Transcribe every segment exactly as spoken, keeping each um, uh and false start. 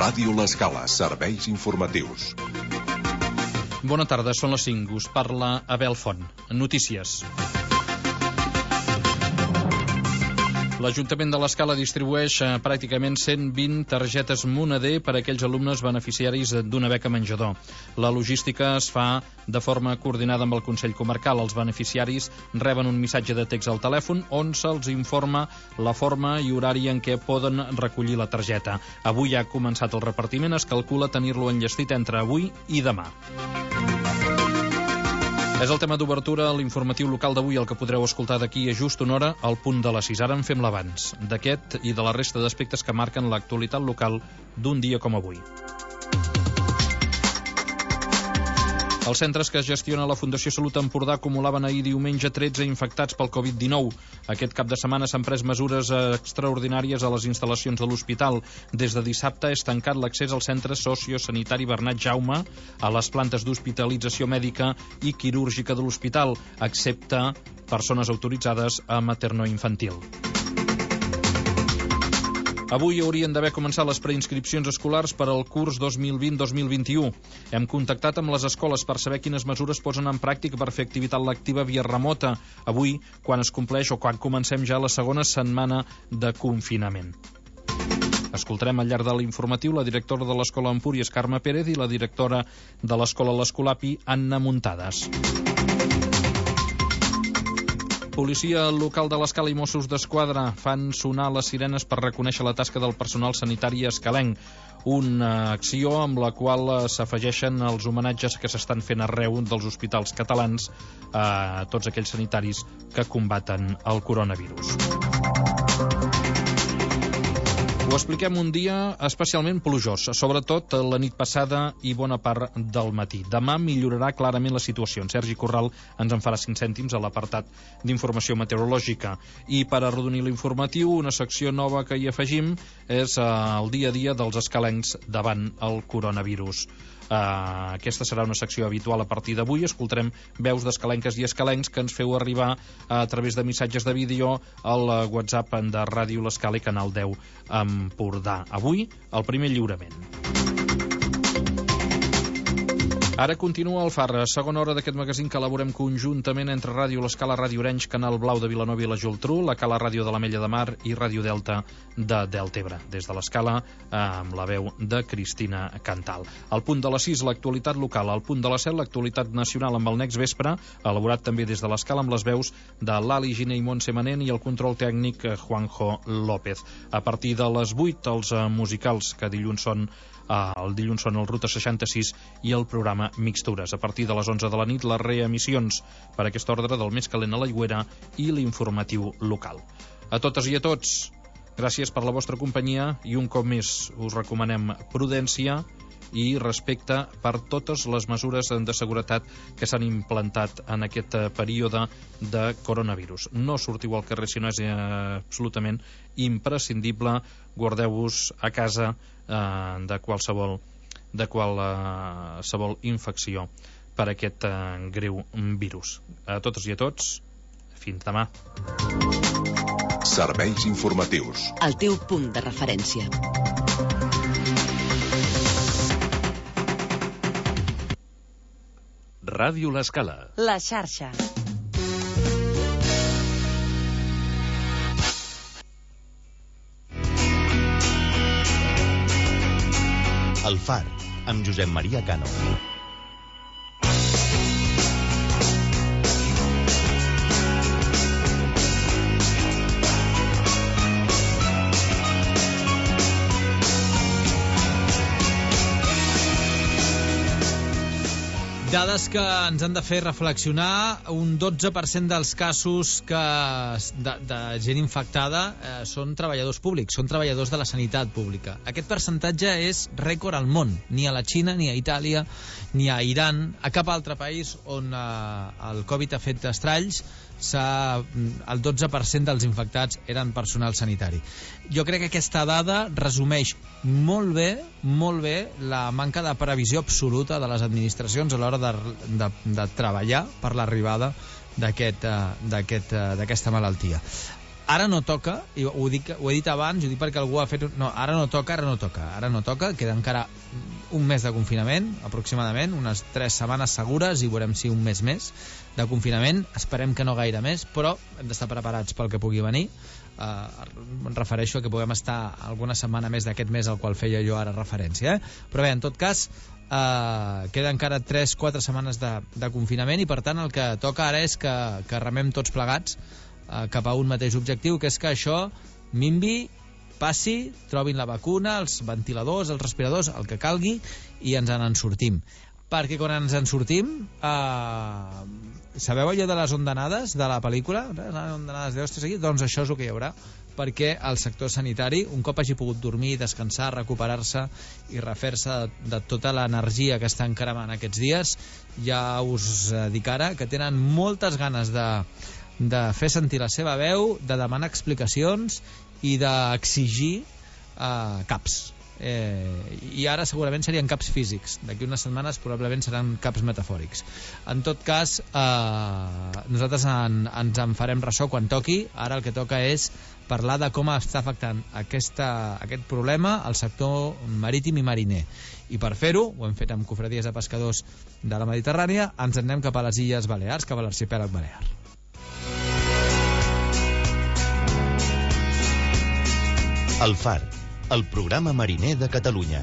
Ràdio L'Escala, serveis informatius. Bona tarda, són les cinc. Us parla Abel Font. Notícies. L'Ajuntament de l'Escala distribueix eh, pràcticament cent vint targetes Moneder per a aquells alumnes beneficiaris d'una beca menjador. La logística es fa de forma coordinada amb el Consell Comarcal. Els beneficiaris reben un missatge de text al telèfon on se'ls informa la forma i horari en què poden recollir la targeta. Avui ha començat el repartiment, es calcula tenir-lo enllestit entre avui i demà. És el tema d'obertura a l'informatiu local d'avui, el que podreu escoltar d'aquí a just una hora al punt de les sis. Ara en fem l'abans d'aquest i de la resta d'aspectes que marquen l'actualitat local d'un dia com avui. Els centres que gestiona la Fundació Salut Empordà acumulaven ahir diumenge tretze infectats pel covid dinou. Aquest cap de setmana s'han pres mesures extraordinàries a les instal·lacions de l'hospital. Des de dissabte és tancat l'accés al centre sociosanitari Bernat Jaume, a les plantes d'hospitalització mèdica i quirúrgica de l'hospital, excepte persones autoritzades a materno-infantil. Avui haurien d'haver començat les preinscripcions escolars per al curs dos mil vint dos mil vint-i-u. Hem contactat amb les escoles per saber quines mesures posen en pràctica per fer activitat lectiva via remota. Avui, quan es compleix o quan comencem ja la segona setmana de confinament. Escoltarem al llarg de l'informatiu la directora de l'Escola Empúries, Carme Pérez, i la directora de l'Escola l'Escolapi, Anna Muntades. Policia local de l'Escala i Mossos d'Esquadra fan sonar les sirenes per reconèixer la tasca del personal sanitari escalenc, una acció amb la qual s'afegeixen els homenatges que s'estan fent arreu dels hospitals catalans a tots aquells sanitaris que combaten el coronavirus. Ho expliquem un dia especialment plujós, sobretot la nit passada i bona part del matí. Demà millorarà clarament la situació. En Sergi Corral ens en farà cinc cèntims a l'apartat d'informació meteorològica. I per arrodonir l'informatiu, una secció nova que hi afegim és el dia a dia dels escalencs davant el coronavirus. Uh, aquesta serà una secció habitual a partir d'avui. Escoltarem veus d'escalenques i escalencs que ens feu arribar a través de missatges de vídeo al WhatsApp de Ràdio L'Escala i Canal deu Empordà. Avui, el primer lliurament. Ara continua el Far, segona hora d'aquest magazín que elaborem conjuntament entre Ràdio L'Escala, Ràdio Orenys, Canal Blau de Vilanova i la Geltrú, la Cala Ràdio de l'Ametlla de Mar i Ràdio Delta de Deltebre. Des de l'Escala, amb la veu de Cristina Cantal. Al punt de les sis, l'actualitat local. Al punt de les set, l'actualitat nacional amb el Next Vespre, elaborat també des de l'Escala amb les veus de l'Ali Giner i Montse Manent i el control tècnic Juanjo López. A partir de les vuit, els musicals que dilluns són el dilluns són el Ruta seixanta-sis i el programa Mixtures. A partir de les onze de la nit, les reemissions per aquesta ordre del Més calent a l'Aigüera i l'informatiu local. A totes i a tots, gràcies per la vostra companyia i un cop més us recomanem prudència i respecte per totes les mesures de seguretat que s'han implantat en aquest període de coronavirus. No sortiu al carrer si no és eh, absolutament imprescindible. Guardeu-vos a casa eh, de qualsevol, de qualsevol infecció per aquest eh, greu virus. A totes i a tots, fins demà. Serveis informatius. El teu punt de referència. Ràdio L'Escala. La xarxa. El Far, amb Josep Maria Cano. Dades que ens han de fer reflexionar. Un dotze per cent dels casos que de, de gent infectada eh, són treballadors públics, són treballadors de la sanitat pública. Aquest percentatge és rècord al món. Ni a la Xina, ni a Itàlia, ni a Iran, a cap altre país on eh, el Covid ha fet estralls, el dotze per cent dels infectats eren personal sanitari. Jo crec que aquesta dada resumeix molt bé, molt bé la manca de previsió absoluta de les administracions a l'hora de, de, de treballar per l'arribada d'aquest, d'aquest, d'aquesta malaltia. ara no toca, i ho, dic, ho he dit abans, ho dic perquè algú ha fet... No, ara no toca, ara no toca, ara no toca, queda encara un mes de confinament, aproximadament, unes tres setmanes segures, i veurem si un mes més de confinament, esperem que no gaire més, però hem d'estar preparats pel que pugui venir. Uh, em refereixo a que puguem estar alguna setmana més d'aquest mes al qual feia jo ara referència, eh? Però bé, en tot cas, uh, queda encara tres quatre setmanes de, de confinament, i per tant el que toca ara és que, que remem tots plegats uh, cap a un mateix objectiu, que és que això minvi, passi, trobin la vacuna, els ventiladors, els respiradors, el que calgui, i ens en sortim. Perquè quan ens en sortim, eh, sabeu allò de les ondanades de la pel·lícula? Les ondanades d'ostres aquí? Doncs això és el que hi haurà, perquè el sector sanitari, un cop hagi pogut dormir, descansar, recuperar-se i refer-se de, de tota l'energia que està encremant aquests dies, ja us dic ara que tenen moltes ganes de, de fer sentir la seva veu, de demanar explicacions i d'exigir eh, caps. Eh, i ara segurament serien caps físics, d'aquí unes setmanes probablement seran caps metafòrics. En tot cas, eh, nosaltres en, ens en farem ressò quan toqui. Ara el que toca és parlar de com està afectant aquesta, aquest problema al sector marítim i mariner, i per fer-ho, ho hem fet amb confraries de pescadors de la Mediterrània, ens en anem cap a les Illes Balears, cap a l'arxipèlag balear. El Far, el programa mariner de Catalunya.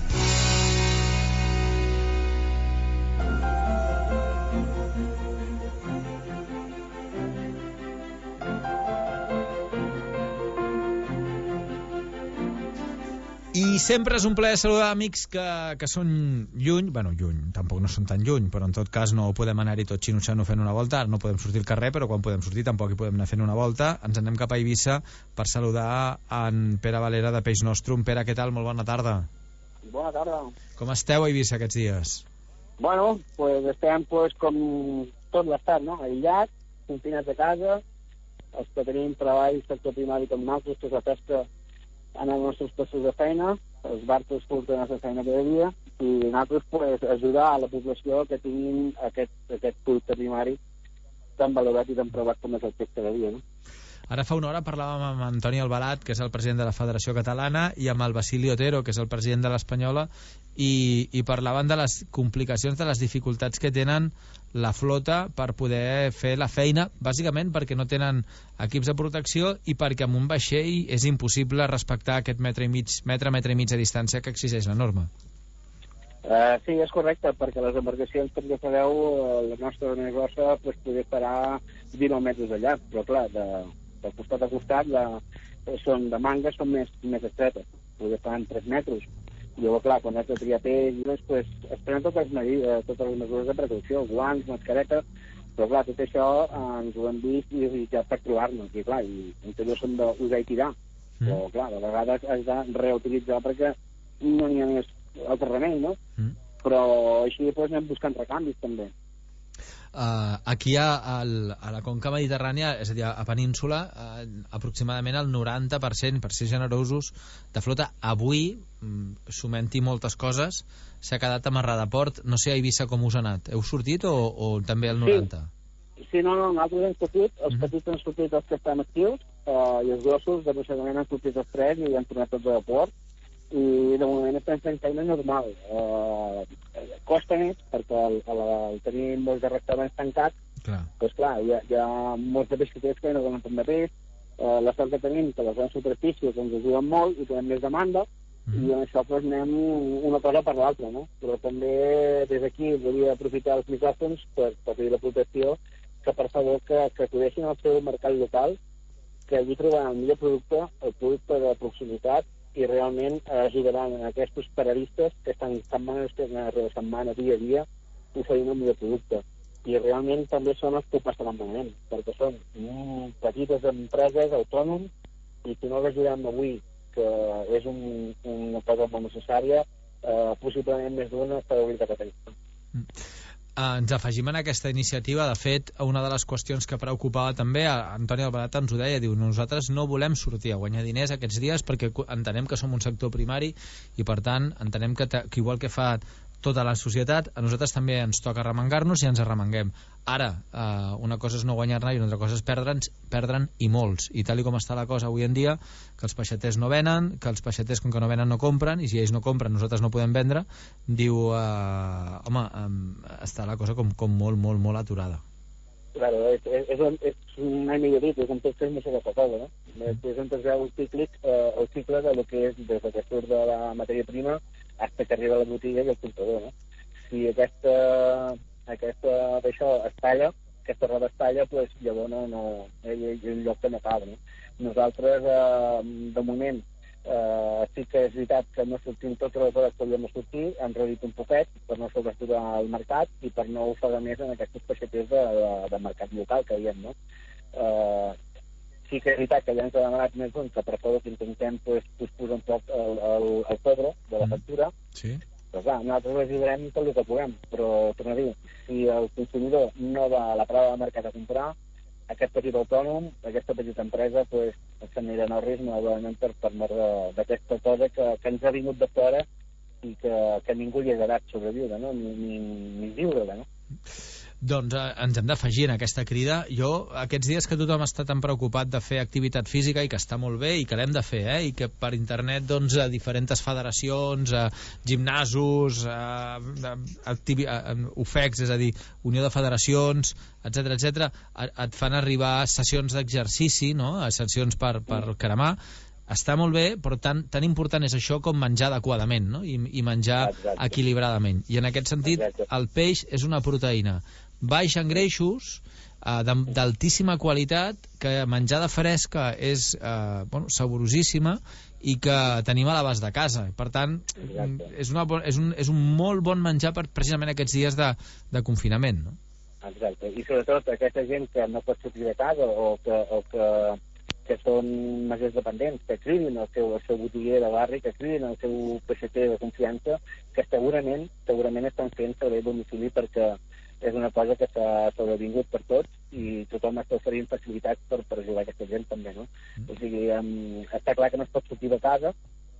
I sempre és un plaer saludar amics que, que són lluny, bueno, lluny, tampoc no són tan lluny, però en tot cas no podem anar-hi tot xinutxant fent una volta, no podem sortir al carrer, però quan podem sortir tampoc hi podem anar fent una volta. Ens anem cap a Eivissa per saludar en Pere Valera de Peix Nostrum. Pere, què tal? Molt bona tarda. Bona tarda. Com esteu a Eivissa aquests dies? Bueno, pues estem pues, com tot l'estat, no? Aïllats, confinats a casa, els que tenim treball, sector primari com nosaltres, que és la pesca, en els nostres passos de feina, els barcos furten la nostra feina cada dia, i nosaltres pues, ajudar a la població que tinguin aquest, aquest producte primari tan valorat i tan provat com és el pesca de dia, no? Ara fa una hora parlàvem amb Antoni Albalat, que és el president de la Federació Catalana, i amb el Basili Otero, que és el president de l'Espanyola, i, i parlaven de les complicacions, de les dificultats que tenen la flota per poder fer la feina, bàsicament perquè no tenen equips de protecció i perquè amb un vaixell és impossible respectar aquest metre i mig, metre, metre i mig de distància que exigeix la norma. Uh, sí, és correcte, perquè les embarcacions, com ja sabeu, la nostra més grossa pues, poder parar dinou metres de llarg, però clar, de, de costat a costat la, són de manga, són més, més estretes, poder parar en tres metres. I llavors, clar, quan has de triar peix, pues, es prenen totes les, mesures, totes les mesures de precaució, guants, mascareta, però clar, tot això eh, ens ho hem vist i ja per trobar-nos, i clar, i en són d'usar i tirar, mm. però clar, de vegades has de reutilitzar perquè no n'hi ha més altre remei, no? Mm. Però així pues, anem buscant recanvis també. Uh, aquí a, a, a la conca mediterrània, és a dir, a Península, uh, aproximadament el noranta per cent, per ser generosos, de flota avui, mm, sumant-hi moltes coses, s'ha quedat amarrada a port. No sé a Eivissa com us ha anat. Heu sortit o, o també el noranta? Sí, sí no, no, nosaltres hem sortit, els Mm-hmm. petits han sortit els que estan actius, uh, i els grossos, de procediment, han sortit els tres i han tornat tots a port, i de moment estem fent feina normal. Uh, costa més perquè el, el, el tenir molts de restaurants tancats, clar. Doncs clar, hi ha, hi ha molts de pescaters que no donen tant de peix, uh, la sort que tenim que les grans superfícies ens ajuden molt i tenim més demanda, mm. i en això doncs, anem una cosa per l'altra, no? Però també des d'aquí volia aprofitar els micròfons per, per dir la protecció que per favor que, que acudeixin al seu mercat local, que allí trobaran el millor producte, el producte de proximitat, i realment ajudaran a aquests paradistes que estan setmana rere setmana, dia a dia, oferint el millor producte. I realment també són els que ho passaran malament, perquè són mm, petites empreses, autònoms, i si no les ajudem avui, que és un, una cosa molt necessària, eh, possiblement més d'una per obrir de Catalunya. Mm. Uh, ens afegim en aquesta iniciativa. De fet, una de les qüestions que preocupava també, Antoni Albalat ens ho deia, diu, nosaltres no volem sortir a guanyar diners aquests dies perquè entenem que som un sector primari i per tant entenem que, que igual que fa tota la societat, a nosaltres també ens toca remengar-nos i ens arremenguem. Ara, eh, una cosa és no guanyar-ne i una altra cosa és perdre'n, perdre'n i molts. I tal i com està la cosa avui en dia, que els peixaters no venen, que els peixaters com que no venen no compren, i si ells no compren nosaltres no podem vendre, diu, eh, home, eh, està la cosa com, com molt, molt, molt aturada. Claro, és, és, és, un, és un any millor dit, és un tot fent més de cosa, no? És un tot el cicle, eh, el cicle de lo que és des que surt de la matèria prima fins que arriba a la botiga i al comptador, no? Si aquesta, aquesta d'això es talla, aquesta roda es talla, doncs llavors no, no, és un lloc que no acaba, no? Nosaltres, eh, de moment, eh, sí que és veritat que no sortim totes les hores que havíem de sortir, hem reduït un poquet per no sobresturar el mercat i per no ofegar més en aquests peixaters de, de, de mercat local que hi ha, no? Eh, sí que és veritat que ja ens ha demanat més d'un que per favor que intentem pues, pues, posar un poc el, el, el cobre de la factura. Sí. Però clar, nosaltres ajudarem tot el que puguem, però torno a dir, si el consumidor no va a la prova de mercat a comprar, aquest petit autònom, aquesta petita empresa, pues, s'anirà en el risc malauradament per, per mort d'aquesta cosa que, que ens ha vingut de fora i que, que ningú li ha agradat sobreviure, no? ni, ni, ni viure-la, no? Doncs eh, ens hem d'afegir en aquesta crida. Jo, aquests dies que tothom està tan preocupat de fer activitat física i que està molt bé i que l'hem de fer, eh? I que per internet, doncs, a diferents federacions, a gimnasos, a, a, activi, a, a U F E Cs, és a dir, Unió de Federacions, etcètera, etcètera, et fan arribar sessions d'exercici, no? A sessions per, per cremar. Està molt bé, però tan, tan important és això com menjar adequadament, no? I, i menjar Exacte. equilibradament. I en aquest sentit, Exacte. el peix és una proteïna baix en greixos, eh, d'altíssima qualitat, que menjada fresca és eh, bueno, saborosíssima i que tenim a l'abast de casa. Per tant, Exacte. és, una, és, un, és un molt bon menjar per precisament aquests dies de, de confinament, no? Exacte. I sobretot aquesta gent que no pot sortir de casa o que, o que que són majors dependents, que cridin el seu, el seu botiguer de barri, que cridin el seu peixater de confiança, que segurament segurament estan fent servei a domicili perquè és una cosa que s'ha sobrevingut per tots i tothom està oferint facilitats per, per ajudar aquesta gent també, no? Mm. O sigui, um, està clar que no es pot sortir de casa,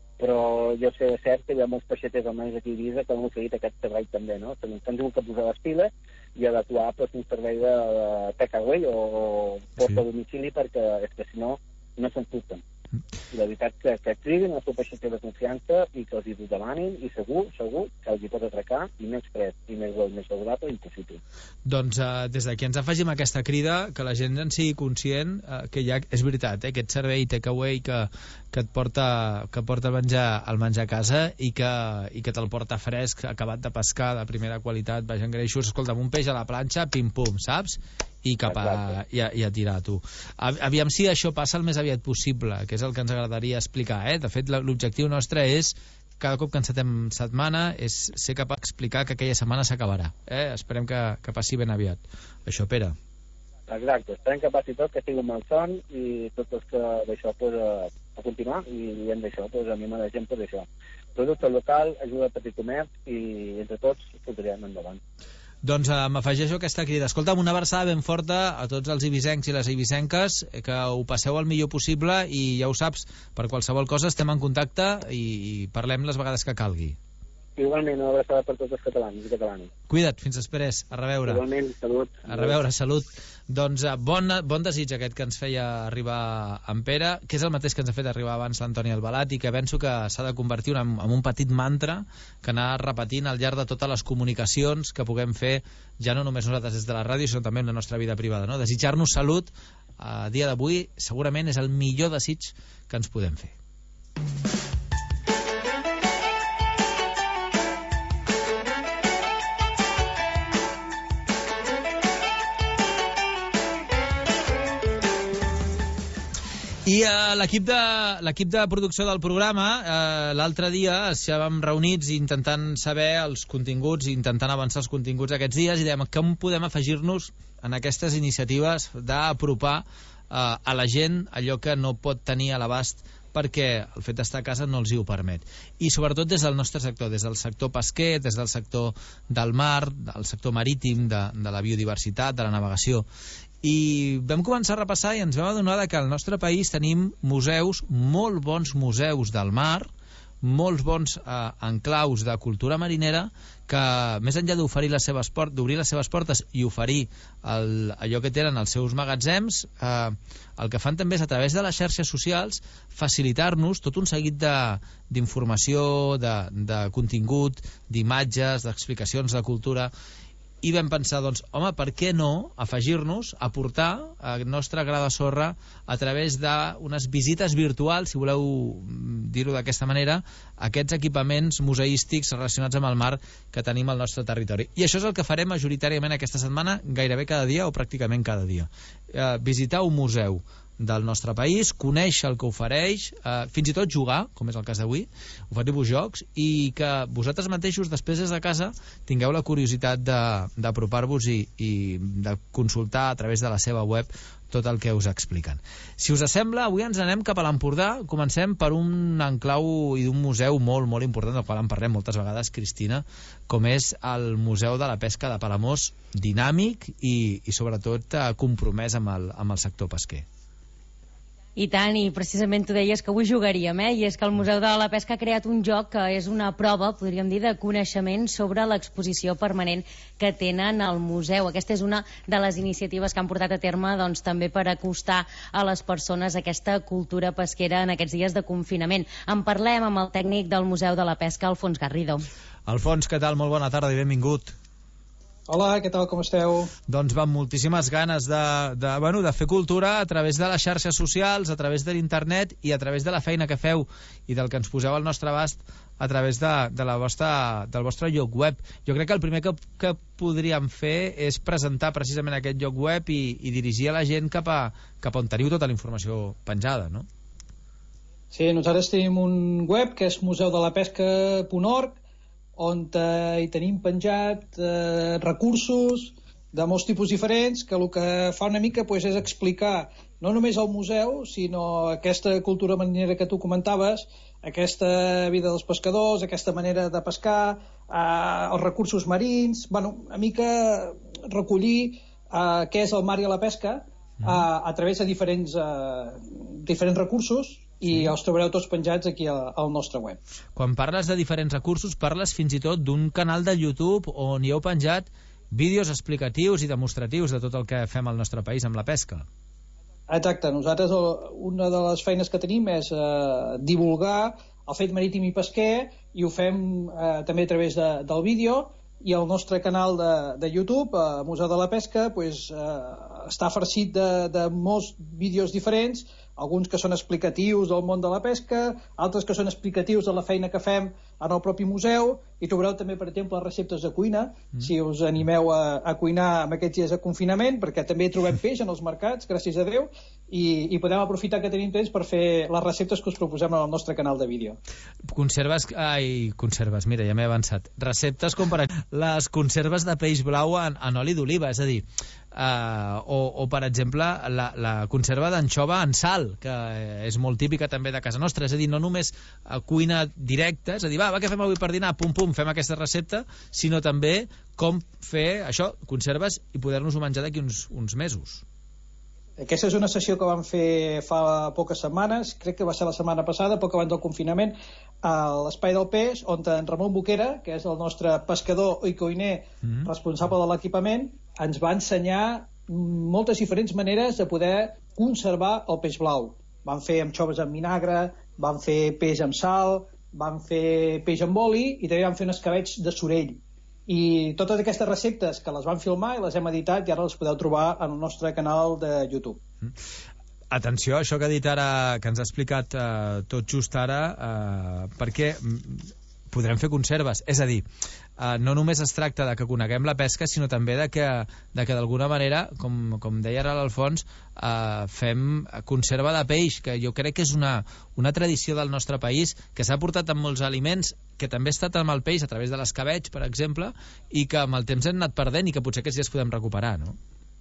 però jo sé de cert que hi ha molts peixaters almenys aquí a Eivissa que han oferit aquest servei també, no? S'han tingut que posar les piles i adequar pues, un servei de, de takeaway o, o porta sí. a domicili perquè és que si no, no se'n surten. I la veritat que, que cridin el seu peixater de confiança i que els hi demanin i segur, segur que els hi pot atracar i més fred i més bo i més favorable impossible. Doncs eh, des d'aquí ens afegim aquesta crida que la gent en sigui conscient eh, que ja és veritat, eh, aquest servei takeaway que, que et porta que porta el menjar, el menjar a casa i que, i que te'l porta fresc, acabat de pescar de primera qualitat, baix en greixos, escolta'm, un peix a la planxa, pim-pum, saps? I cap a, i a, i a tirar a tu. Aviam si això passa el més aviat possible, que és el que ens agradaria explicar, eh? De fet, l'objectiu nostre és, cada cop que encetem setmana, és ser capaç d'explicar que aquella setmana s'acabarà. Eh? Esperem que, que passi ben aviat. Això, Pere. Exacte, esperem que passi tot, que sigui un mal son i tots els que d'això pues, a, a continuar i diem d'això, pues, animar la gent per això. Producte local, ajuda al petit comerç i entre tots ho podríem endavant. Doncs eh, m'afegeixo aquesta crida. Escolta'm, una abraçada ben forta a tots els eivissencs i les eivissenques, que ho passeu el millor possible i ja ho saps, per qualsevol cosa estem en contacte i, i parlem les vegades que calgui. Igualment, una abraçada per tots els catalans i catalanes. Cuida't, fins després, a reveure. Igualment, salut. A reveure, salut. Doncs bon, bon desig aquest que ens feia arribar en Pere, que és el mateix que ens ha fet arribar abans l'Antoni Albalat i que penso que s'ha de convertir en, en un petit mantra que anar repetint al llarg de totes les comunicacions que puguem fer, ja no només nosaltres des de la ràdio, sinó també en la nostra vida privada, no? Desitjar-nos salut a dia d'avui segurament és el millor desig que ens podem fer. I uh, l'equip de, l'equip de producció del programa, uh, l'altre dia estàvem reunits intentant saber els continguts, intentant avançar els continguts aquests dies i dèiem com podem afegir-nos en aquestes iniciatives d'apropar uh, a la gent allò que no pot tenir a l'abast perquè el fet d'estar a casa no els hi ho permet. I sobretot des del nostre sector, des del sector pesquer, des del sector del mar, del sector marítim, de, de la biodiversitat, de la navegació. I vam començar a repassar i ens vam adonar que al nostre país tenim museus, molt bons museus del mar, molts bons eh, enclaus de cultura marinera que, més enllà d'oferir les seves portes, d'obrir les seves portes i oferir el, allò que tenen els seus magatzems, eh, el que fan també és, a través de les xarxes socials, facilitar-nos tot un seguit d'informació, de, de, de contingut, d'imatges, d'explicacions de cultura. I vam pensar, doncs, home, per què no afegir-nos, aportar el nostre gra de sorra a través d'unes visites virtuals, si voleu dir-ho d'aquesta manera, a aquests equipaments museístics relacionats amb el mar que tenim al nostre territori. I això és el que farem majoritàriament aquesta setmana, gairebé cada dia o pràcticament cada dia. Eh, visitar un museu del nostre país, conèixer el que ofereix, eh, fins i tot jugar, com és el cas d'avui, oferir-vos jocs, i que vosaltres mateixos, després des de casa, tingueu la curiositat d'apropar-vos i, i de consultar a través de la seva web tot el que us expliquen. Si us sembla, avui ens anem cap a l'Empordà. Comencem per un enclau i un museu molt, molt important, del qual en parlem moltes vegades, Cristina, com és el Museu de la Pesca de Palamós, dinàmic i, i sobretot eh, compromès amb el, amb el sector pesquer. I tant, i precisament tu deies que avui jugaríem, eh? I és que el Museu de la Pesca ha creat un joc que és una prova, podríem dir, de coneixement sobre l'exposició permanent que tenen al museu. Aquesta és una de les iniciatives que han portat a terme, doncs, també per acostar a les persones aquesta cultura pesquera en aquests dies de confinament. En parlem amb el tècnic del Museu de la Pesca, Alfons Garrido. Alfons, què tal? Molt bona tarda i benvingut. Hola, què tal, com esteu? Doncs va amb moltíssimes ganes de, de, bueno, de fer cultura a través de les xarxes socials, a través de l'internet i a través de la feina que feu i del que ens poseu al nostre abast a través de, de la vostra, del vostre lloc web. Jo crec que el primer que, que podríem fer és presentar precisament aquest lloc web i, i dirigir a la gent cap a, cap a on teniu tota la informació penjada, no? Sí, nosaltres tenim un web que és museu de la pesca punt org, on eh, hi tenim penjat eh, recursos de molts tipus diferents, que el que fa una mica pues, és explicar no només el museu, sinó aquesta cultura marinera que tu comentaves, aquesta vida dels pescadors, aquesta manera de pescar, eh, els recursos marins, bueno, una mica recollir eh, què és el mar i la pesca eh, a través de diferents, eh, diferents recursos, i els trobareu tots penjats aquí al, al nostre web. Quan parles de diferents recursos, parles fins i tot d'un canal de YouTube on hi heu penjat vídeos explicatius i demostratius de tot el que fem al nostre país amb la pesca. Exacte, nosaltres una de les feines que tenim és eh, divulgar el fet marítim i pesquer, i ho fem eh, també a través de, del vídeo, i el nostre canal de, de YouTube, eh, Museu de la Pesca, pues, eh, està farcit de, de molts vídeos diferents, alguns que són explicatius del món de la pesca, altres que són explicatius de la feina que fem en el propi museu, i trobareu també, per exemple, receptes de cuina, mm. si us animeu a, a cuinar en aquests dies de confinament, perquè també trobem peix en els mercats, gràcies a Déu, i, i podem aprofitar que tenim temps per fer les receptes que us proposem en el nostre canal de vídeo. Conserves, ai, conserves, mira, ja m'he avançat. Receptes com per les conserves de peix blau en, en oli d'oliva, és a dir, Uh, o, o per exemple la, la conserva d'anxova en sal, que és molt típica també de casa nostra, és a dir, no només uh, cuina directa, és a dir, va, va, què fem avui per dinar, pum pum, fem aquesta recepta, sinó també com fer això, conserves, i poder-nos-ho menjar d'aquí uns, uns mesos. Aquesta és una sessió que vam fer fa poques setmanes, crec que va ser la setmana passada, poc abans del confinament, a l'Espai del Peix, on en Ramon Boquera, que és el nostre pescador i cuiner mm-hmm. responsable de l'equipament, ens va ensenyar moltes diferents maneres de poder conservar el peix blau. Van fer anxoves amb vinagre, van fer peix amb sal, van fer peix amb oli i també van fer un escabetx de sorell. I totes aquestes receptes que les van filmar i les hem editat i ara les podeu trobar en el nostre canal de YouTube. Atenció a això que ha dit ara, que ens ha explicat eh, tot just ara, eh, perquè podrem fer conserves, és a dir, eh, no només es tracta de que coneguem la pesca, sinó també de que de que d'alguna manera, com, com deia ara l'Alfons, eh, fem conserva de peix, que jo crec que és una, una tradició del nostre país, que s'ha portat amb molts aliments, que també ha estat amb el peix a través de l'escabetx, per exemple, i que amb el temps hem anat perdent i que potser aquests dies podem recuperar, no?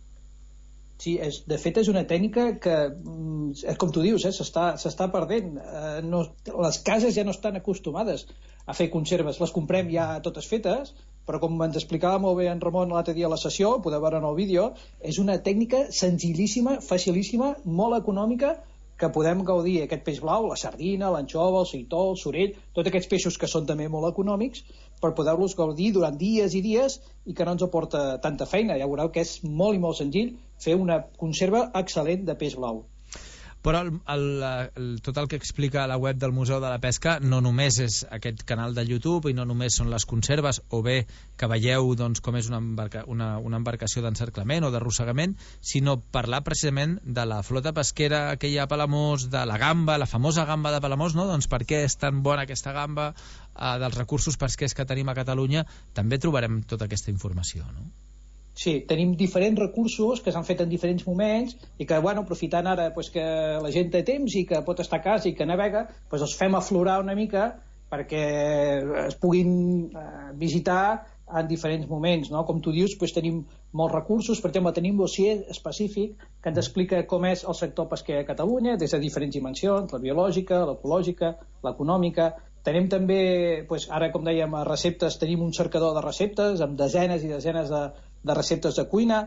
Sí, és, de fet és una tècnica que, com tu dius, eh, s'està perdent. Eh, no, les cases ja no estan acostumades a fer conserves, les comprem ja totes fetes, però com ens explicava molt bé en Ramon l'altre dia a la sessió, podeu veure en el vídeo, és una tècnica senzillíssima, facilíssima, molt econòmica, que podem gaudir aquest peix blau, la sardina, l'anxova, el seitó, el sorell, tots aquests peixos que són també molt econòmics, per poder-los gaudir durant dies i dies i que no ens aporta tanta feina. Ja veureu que és molt i molt senzill fer una conserva excel·lent de peix blau. Però el, el, el, tot el que explica la web del Museu de la Pesca no només és aquest canal de YouTube i no només són les conserves, o bé que veieu doncs, com és una, embarca, una, una embarcació d'encerclament o d'arrossegament, sinó parlar precisament de la flota pesquera que hi ha a Palamós, de la gamba, la famosa gamba de Palamós, no? Doncs per què és tan bona aquesta gamba, eh, dels recursos pesquers que tenim a Catalunya. També trobarem tota aquesta informació, no? Sí, tenim diferents recursos que s'han fet en diferents moments i que, bueno, aprofitant ara pues, que la gent té temps i que pot estar a casa i que navega, pues, els fem aflorar una mica perquè es puguin eh, visitar en diferents moments, no? Com tu dius, pues, tenim molts recursos. Per exemple, tenim un dossier específic que ens explica com és el sector pesquer a Catalunya des de diferents dimensions, la biològica, l'ecològica, l'econòmica. Tenim també, pues, ara com dèiem, a receptes, tenim un cercador de receptes amb desenes i desenes de, de receptes de cuina.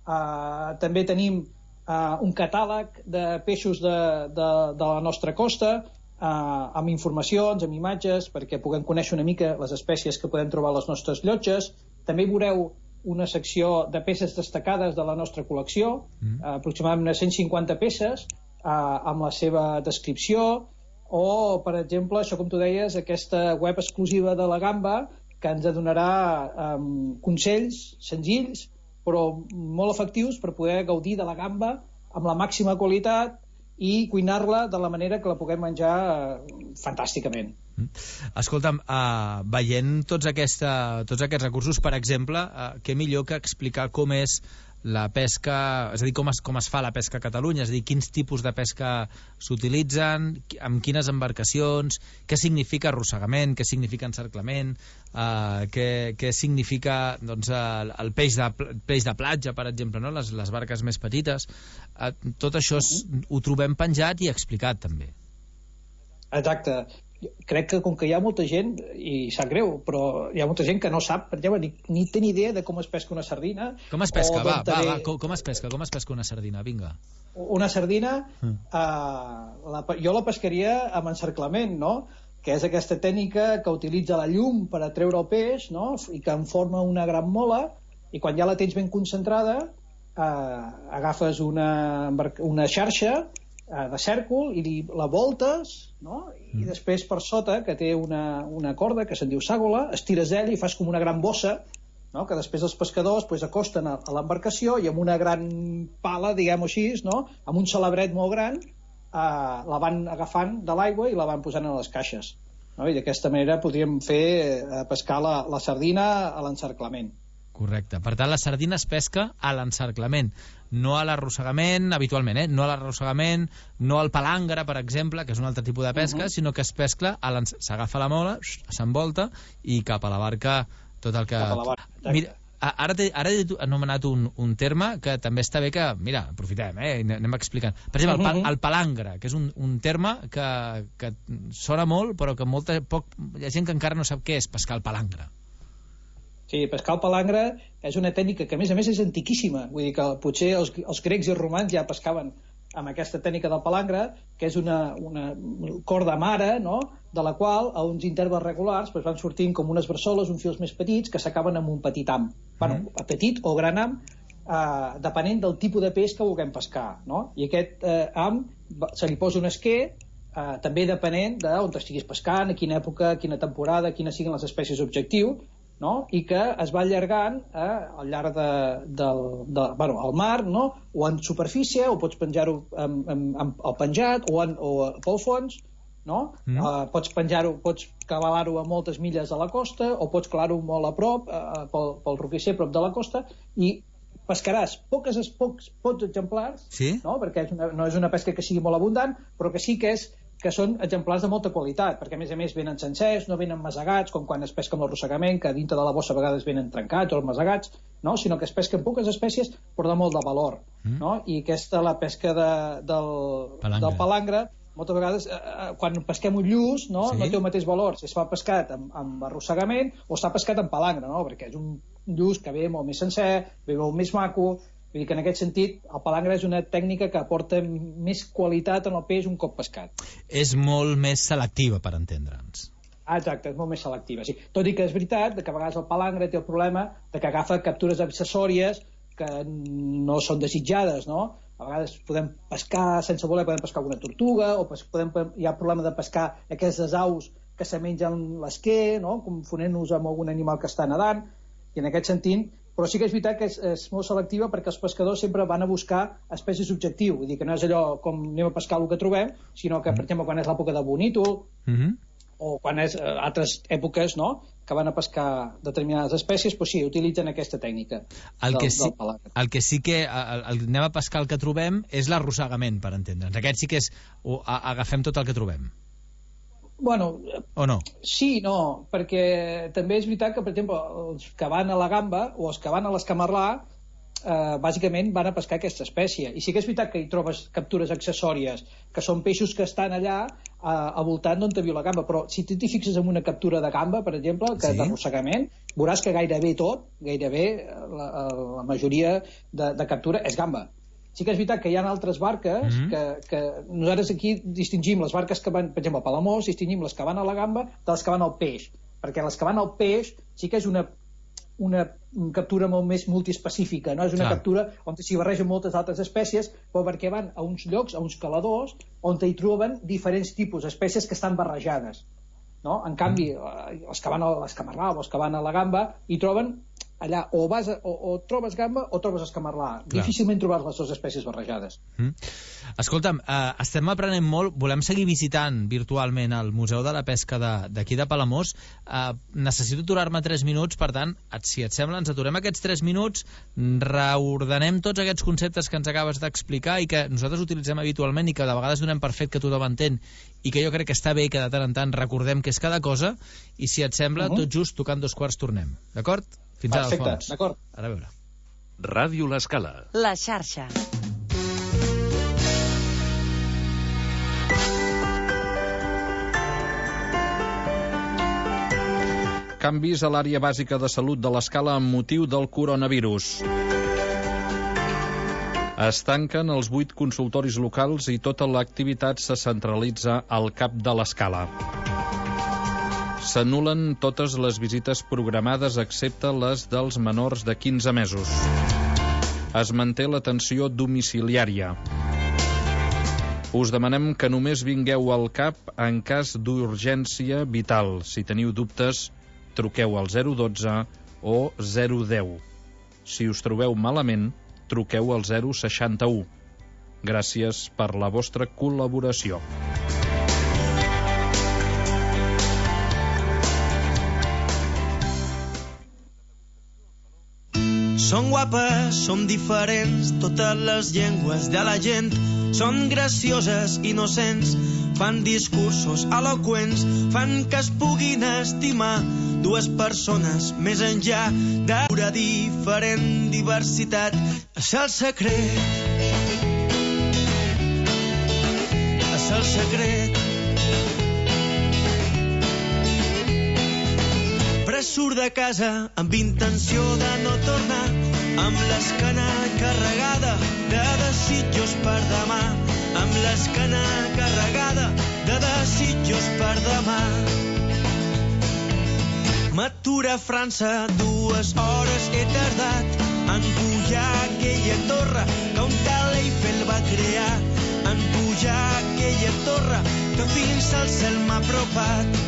Uh, també tenim uh, un catàleg de peixos de, de, de la nostra costa, uh, amb informacions, amb imatges, perquè puguem conèixer una mica les espècies que podem trobar a les nostres llotges. També veureu una secció de peces destacades de la nostra col·lecció, mm. uh, aproximadament unes cent cinquanta peces, uh, amb la seva descripció, o, per exemple, això com tu deies, aquesta web exclusiva de la gamba que ens donarà um, consells senzills però molt efectius per poder gaudir de la gamba amb la màxima qualitat i cuinar-la de la manera que la puguem menjar uh, fantàsticament. Escolta'm, uh, veient tots, aquesta, tots aquests recursos, per exemple, uh, què millor que explicar com és la pesca, és a dir, com es, com es fa la pesca a Catalunya, és a dir, quins tipus de pesca s'utilitzen, amb quines embarcacions, què significa arrossegament, què significa encerclament, uh, què, què significa doncs, el, el peix, de, peix de platja, per exemple, no? les, les barques més petites. Uh, tot això es, ho trobem penjat i explicat, també. Exacte. Crec que com que hi ha molta gent, i sap greu, però hi ha molta gent que no sap, per exemple, ni, ni té ni idea de com es pesca una sardina. Com es pesca? Va, va, va, com, com es pesca? Com es pesca una sardina? Vinga. Una sardina, mm. uh, la, jo la pescaria amb encerclament, no? Que és aquesta tècnica que utilitza la llum per atreure el peix, no? I que en forma una gran mola, i quan ja la tens ben concentrada, uh, agafes una, una xarxa de cèrcol i li, la voltes, no? I mm. després per sota, que té una, una corda que se'n diu sàgola, estires d'ell i fas com una gran bossa, no? Que després els pescadors pues, acosten a, a l'embarcació i amb una gran pala, diguem-ho així, no? Amb un salabret molt gran, eh, la van agafant de l'aigua i la van posant a les caixes, no? I d'aquesta manera podríem fer eh, pescar la, la sardina a l'encerclament. Correcte. Per tant, la sardina es pesca a l'encerclament, no a l'arrossegament habitualment, eh? No a l'arrossegament, no al palangre, per exemple, que és un altre tipus de pesca, uh -huh. sinó que es pesca, s'agafa la mola, s'envolta i cap a la barca tot el que... Cap a la barca. Mira, ara he, ara he anomenat un, un terme que també està bé que, mira, aprofitem, eh? Anem explicant. Per exemple, el, pa, el palangre, que és un, un terme que, que sona molt, però que molta, poc, hi ha gent que encara no sap què és pescar el palangre. Sí, pescar el palangre és una tècnica que, a més a més, és antiquíssima. Vull dir que potser els, els grecs i els romans ja pescaven amb aquesta tècnica del palangre, que és una, una corda mare, no?, de la qual, a uns intervals regulars, doncs van sortint com unes bressoles, uns fils més petits, que s'acaben amb un petit ham. Mm. Bueno, petit o gran ham, eh, depenent del tipus de peix que vulguem pescar, no? I aquest eh, ham se li posa un esquer, eh, també depenent d'on estiguis pescant, a quina època, a quina temporada, quines siguin les espècies objectiu, no? I que es va allargant eh, al llarg de, del, de, bueno, al mar, no? O en superfície, o pots penjar-ho al penjat, o, en, o pel fons, no? Mm. Uh, pots penjar-ho, pots cavalar-ho a moltes milles a la costa, o pots calar-ho molt a prop, uh, pel, pel roquisser, a prop de la costa, i pescaràs poques, pocs, pocs exemplars, sí? No? Perquè és una, no és una pesca que sigui molt abundant, però que sí que és que són exemplars de molta qualitat, perquè a més a més venen sencers, no venen masegats, com quan es pesca amb l'arrossegament, que dintre de la bossa a vegades venen trencats o masegats, no? Sinó que es pesquen poques espècies, però de molt de valor. Mm. No? I aquesta, la pesca de, del, palangre. del palangre, moltes vegades, eh, quan pesquem un lluç, no? Sí? No té el mateix valor si es fa pescat amb, amb arrossegament o s'ha pescat amb palangre, no? Perquè és un lluç que ve molt més sencer, ve molt més maco, Vull dir que en aquest sentit el palangre és una tècnica que aporta més qualitat en el peix un cop pescat. És molt més selectiva, per entendre'ns. Ah, exacte, és molt més selectiva, sí. Tot i que és veritat que a vegades el palangre té el problema de que agafa captures accessòries que no són desitjades, no? A vegades podem pescar sense voler, podem pescar alguna tortuga, o podem, hi ha problema de pescar aquestes aus que se mengen l'esquer, no? Confonent-nos amb algun animal que està nedant, i en aquest sentit, però sí que és veritat que és, és molt selectiva perquè els pescadors sempre van a buscar espècies objectiu, vull dir que no és allò com anem a pescar el que trobem, sinó que, per exemple, quan és l'època de bonítol, mm-hmm. o quan és eh, altres èpoques, no?, que van a pescar determinades espècies, doncs sí, utilitzen aquesta tècnica el del, que sí, del palangre. El que sí que el, el, anem a pescar el que trobem és l'arrossegament, per entendre'ns. Aquest sí que és o, a, agafem tot el que trobem. Bueno, o no? Sí, no, perquè també és veritat que, per exemple, els que van a la gamba o els que van a l'escamarlà eh, bàsicament van a pescar aquesta espècie. I sí que és veritat que hi trobes captures accessòries, que són peixos que estan allà eh, al voltant d'on te viu la gamba, però si tu t'hi fixes en una captura de gamba, per exemple, que sí? d'arrossegament, veuràs que gairebé tot, gairebé la, la majoria de, de captura és gamba. Sí que és veritat que hi ha altres barques mm-hmm. que, que nosaltres aquí distingim les barques que van, per exemple, a Palamós, distingim les que van a la gamba de les que van al peix, perquè les que van al peix sí que és una, una captura molt més multiespecífica, no? És una Clar. captura on s'hi barregen moltes altres espècies, però perquè van a uns llocs, a uns caladors, on hi troben diferents tipus d'espècies que estan barrejades. No? En canvi, mm. els que van a l'escamarlà o els que van a la gamba hi troben allà o, vas a, o, o trobes gamba o trobes escamarlà. Clar. Difícilment trobar les dues espècies barrejades. Mm. Escolta'm, eh, estem aprenent molt, volem seguir visitant virtualment el Museu de la Pesca d'aquí de, de Palamós. Eh, necessito aturar-me tres minuts, per tant, et, si et sembla, ens aturem aquests tres minuts, reordenem tots aquests conceptes que ens acabes d'explicar i que nosaltres utilitzem habitualment i que de vegades donem per fet que tothom entén i que jo crec que està bé que de tant en tant recordem què és cada cosa, i si et sembla, uh-huh. tot just tocant dos quarts tornem. D'acord? Fins ara, Perfecte, Alfons. d'acord. Ara a veure. Ràdio L'Escala. La xarxa. Canvis a l'àrea bàsica de salut de l'Escala amb motiu del coronavirus. Es tanquen els vuit consultoris locals i tota l'activitat se centralitza al cap de l'Escala. S'anulen totes les visites programades excepte les dels menors de quinze mesos. Es manté l'atenció domiciliària. Us demanem que només vingueu al cap en cas d'urgència vital. Si teniu dubtes, truqueu al zero dotze o zero deu. Si us trobeu malament, truqueu al zero seixanta-u. Gràcies per la vostra col·laboració. Som guapes, som diferents, totes les llengües de la gent són gracioses, innocents, fan discursos eloqüents, fan que es puguin estimar dues persones més enllà d'una diferent diversitat. És el secret, és el secret. Però surt de casa amb intenció de no tornar, amb l'esquena carregada de desitjos per demà, amb l'esquena carregada de desitjos per demà. M'atura a França, dues hores he tardat en pujar aquella torre que un tal Eiffel va crear, en pujar aquella torre que fins al cel m'ha apropat.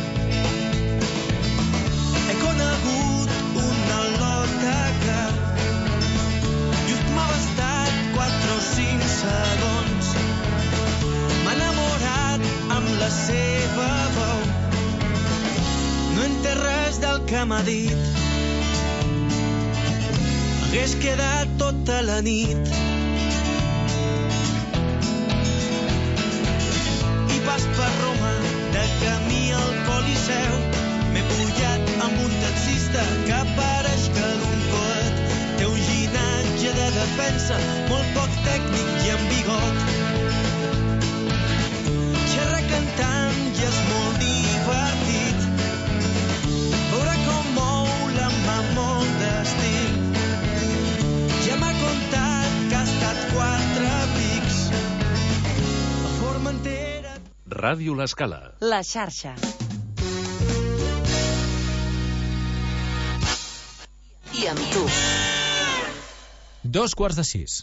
He conegut una lota que just m'ha bastat quatre o cinc segons. M'ha enamorat amb la seva veu. No entenc res del que m'ha dit. Hagués quedat tota la nit. I vas per Roma, de camí al Coliseu. M'he pujat amb un taxista que pareix que d'un coet. Té un ginatge de defensa, molt poc tècnic i amb bigot. Xerra cantant i és molt divertit. Veurà com mou la mà molt d'estil. Ja m'ha contat Ràdio L'Escala. La xarxa. I amb tu. Dos quarts de sis.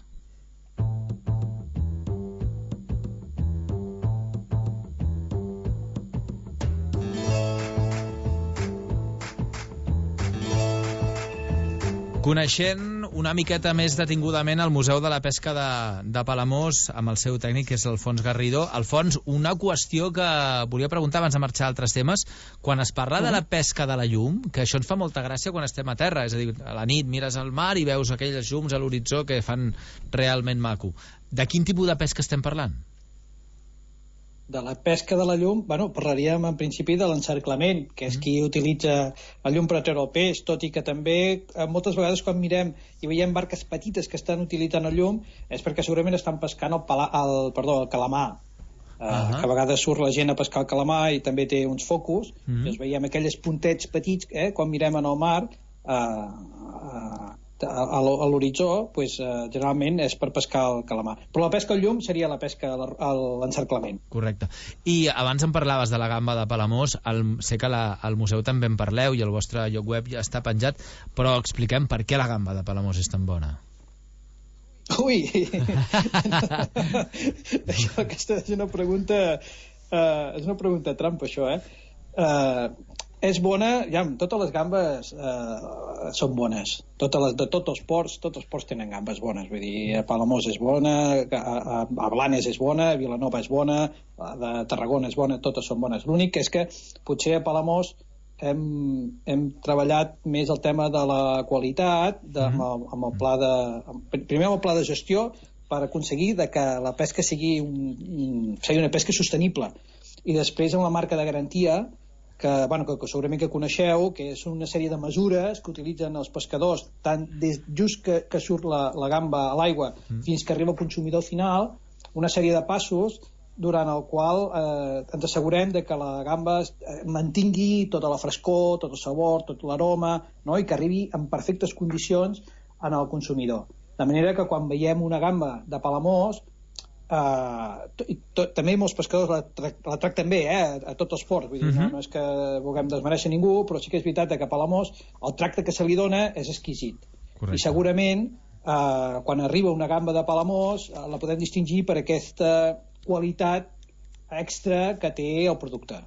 Coneixent una miqueta més detingudament el Museu de la Pesca de, de Palamós amb el seu tècnic, que és Alfons Garrido. Alfons, una qüestió que volia preguntar abans de marxar a altres temes. Quan es parla de la pesca de la llum, que això ens fa molta gràcia quan estem a terra, és a dir, a la nit mires al mar i veus aquelles llums a l'horitzó que fan realment maco. De quin tipus de pesca estem parlant? De la pesca de la llum, bueno, parlaríem en principi de l'encerclament, que és qui utilitza la llum per atreure el peix, tot i que també moltes vegades quan mirem i veiem barques petites que estan utilitzant la llum és perquè segurament estan pescant el, pala, el, perdó, el calamar. Uh, uh-huh. Que a vegades surt la gent a pescar el calamar i també té uns focus, uh-huh. i doncs veiem aquells puntets petits eh, quan mirem en el mar uh, uh, a l'horitzó, pues, uh, generalment és per pescar el calamar. Però la pesca al llum seria la pesca a l'encerclament. Correcte. I abans em parlaves de la gamba de Palamós, el, sé que la, al museu també en parleu i el vostre lloc web ja està penjat, però expliquem per què la gamba de Palamós és tan bona. Ui! Això, aquesta és una pregunta uh, és una pregunta trampa, això, eh? Uh, és bona, ja, totes les gambes uh, són bones. Totes les, de tots els ports, tots els ports tenen gambes bones. Vull dir, a Palamós és bona, a, a, a Blanes és bona, a Vilanova és bona, a de Tarragona és bona, totes són bones. L'únic és que potser a Palamós hem, hem treballat més el tema de la qualitat, de, amb, el, amb el pla de... Primer amb el pla de gestió, per aconseguir de que la pesca sigui, un, un, sigui una pesca sostenible. I després amb la marca de garantia, que, bueno, que, que segurament que coneixeu, que és una sèrie de mesures que utilitzen els pescadors tant des just que, que surt la, la gamba a l'aigua mm. fins que arriba al consumidor final, una sèrie de passos durant el qual eh, ens assegurem de que la gamba eh, mantingui tota la frescor, tot el sabor, tot l'aroma, no? I que arribi en perfectes condicions en el consumidor. De manera que quan veiem una gamba de Palamós, Uh, to, to, també molts pescadors la, tra la tracten bé, eh, a, a tots els ports, vull dir, uh-huh. no, no és que vulguem desmereixer ningú, però sí que és veritat que a Palamós el tracte que se li dona és exquisit. Correcte. I segurament uh, quan arriba una gamba de Palamós uh, la podem distingir per aquesta qualitat extra que té el producte.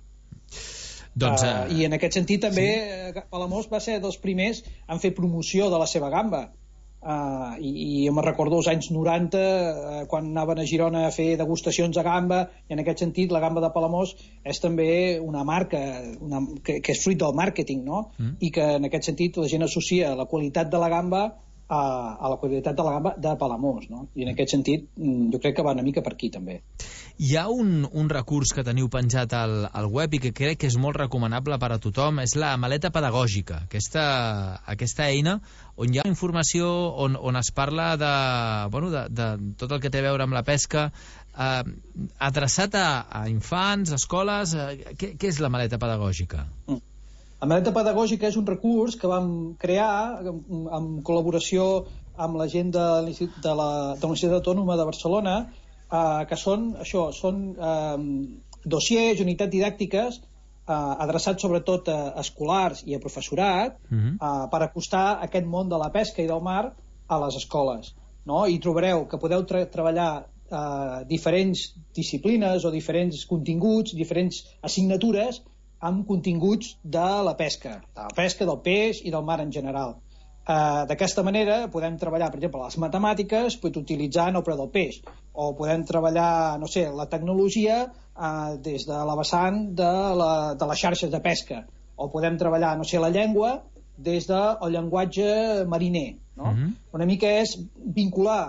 Doncs, uh... Uh, I en aquest sentit també sí. Palamós va ser dels primers en fer promoció de la seva gamba. Uh, i, i jo me'n recordo els anys noranta uh, quan anaven a Girona a fer degustacions de gamba, i en aquest sentit la gamba de Palamós és també una marca una, que, que és fruit del màrqueting, no? Mm. I que en aquest sentit la gent associa la qualitat de la gamba a, a la qualitat de la gamba de Palamós, no? I en aquest sentit jo crec que va una mica per aquí també. Hi ha un, un recurs que teniu penjat al, al web i que crec que és molt recomanable per a tothom, és la maleta pedagògica, aquesta, aquesta eina on hi ha informació, on, on es parla de, bueno, de, de tot el que té a veure amb la pesca, eh, adreçat a, a infants, escoles. Eh, què, què és la maleta pedagògica? Mm. La maleta pedagògica és un recurs que vam crear en, en col·laboració amb la gent de, de la de la Universitat Autònoma de Barcelona, Uh, que són això, són uh, dossiers, unitats didàctiques uh, adreçats sobretot a escolars i a professorat, uh-huh. uh, per acostar aquest món de la pesca i del mar a les escoles, no? I trobareu que podeu tra treballar uh, diferents disciplines o diferents continguts, diferents assignatures amb continguts de la pesca, de la pesca, del peix i del mar en general. Uh, d'aquesta manera podem treballar, per exemple, les matemàtiques, pues, utilitzant el preu del peix, o podem treballar, no sé, la tecnologia uh, des de la vessant de, la, de les xarxes de pesca, o podem treballar, no sé, la llengua des del llenguatge mariner, no? Uh-huh. Una mica és vincular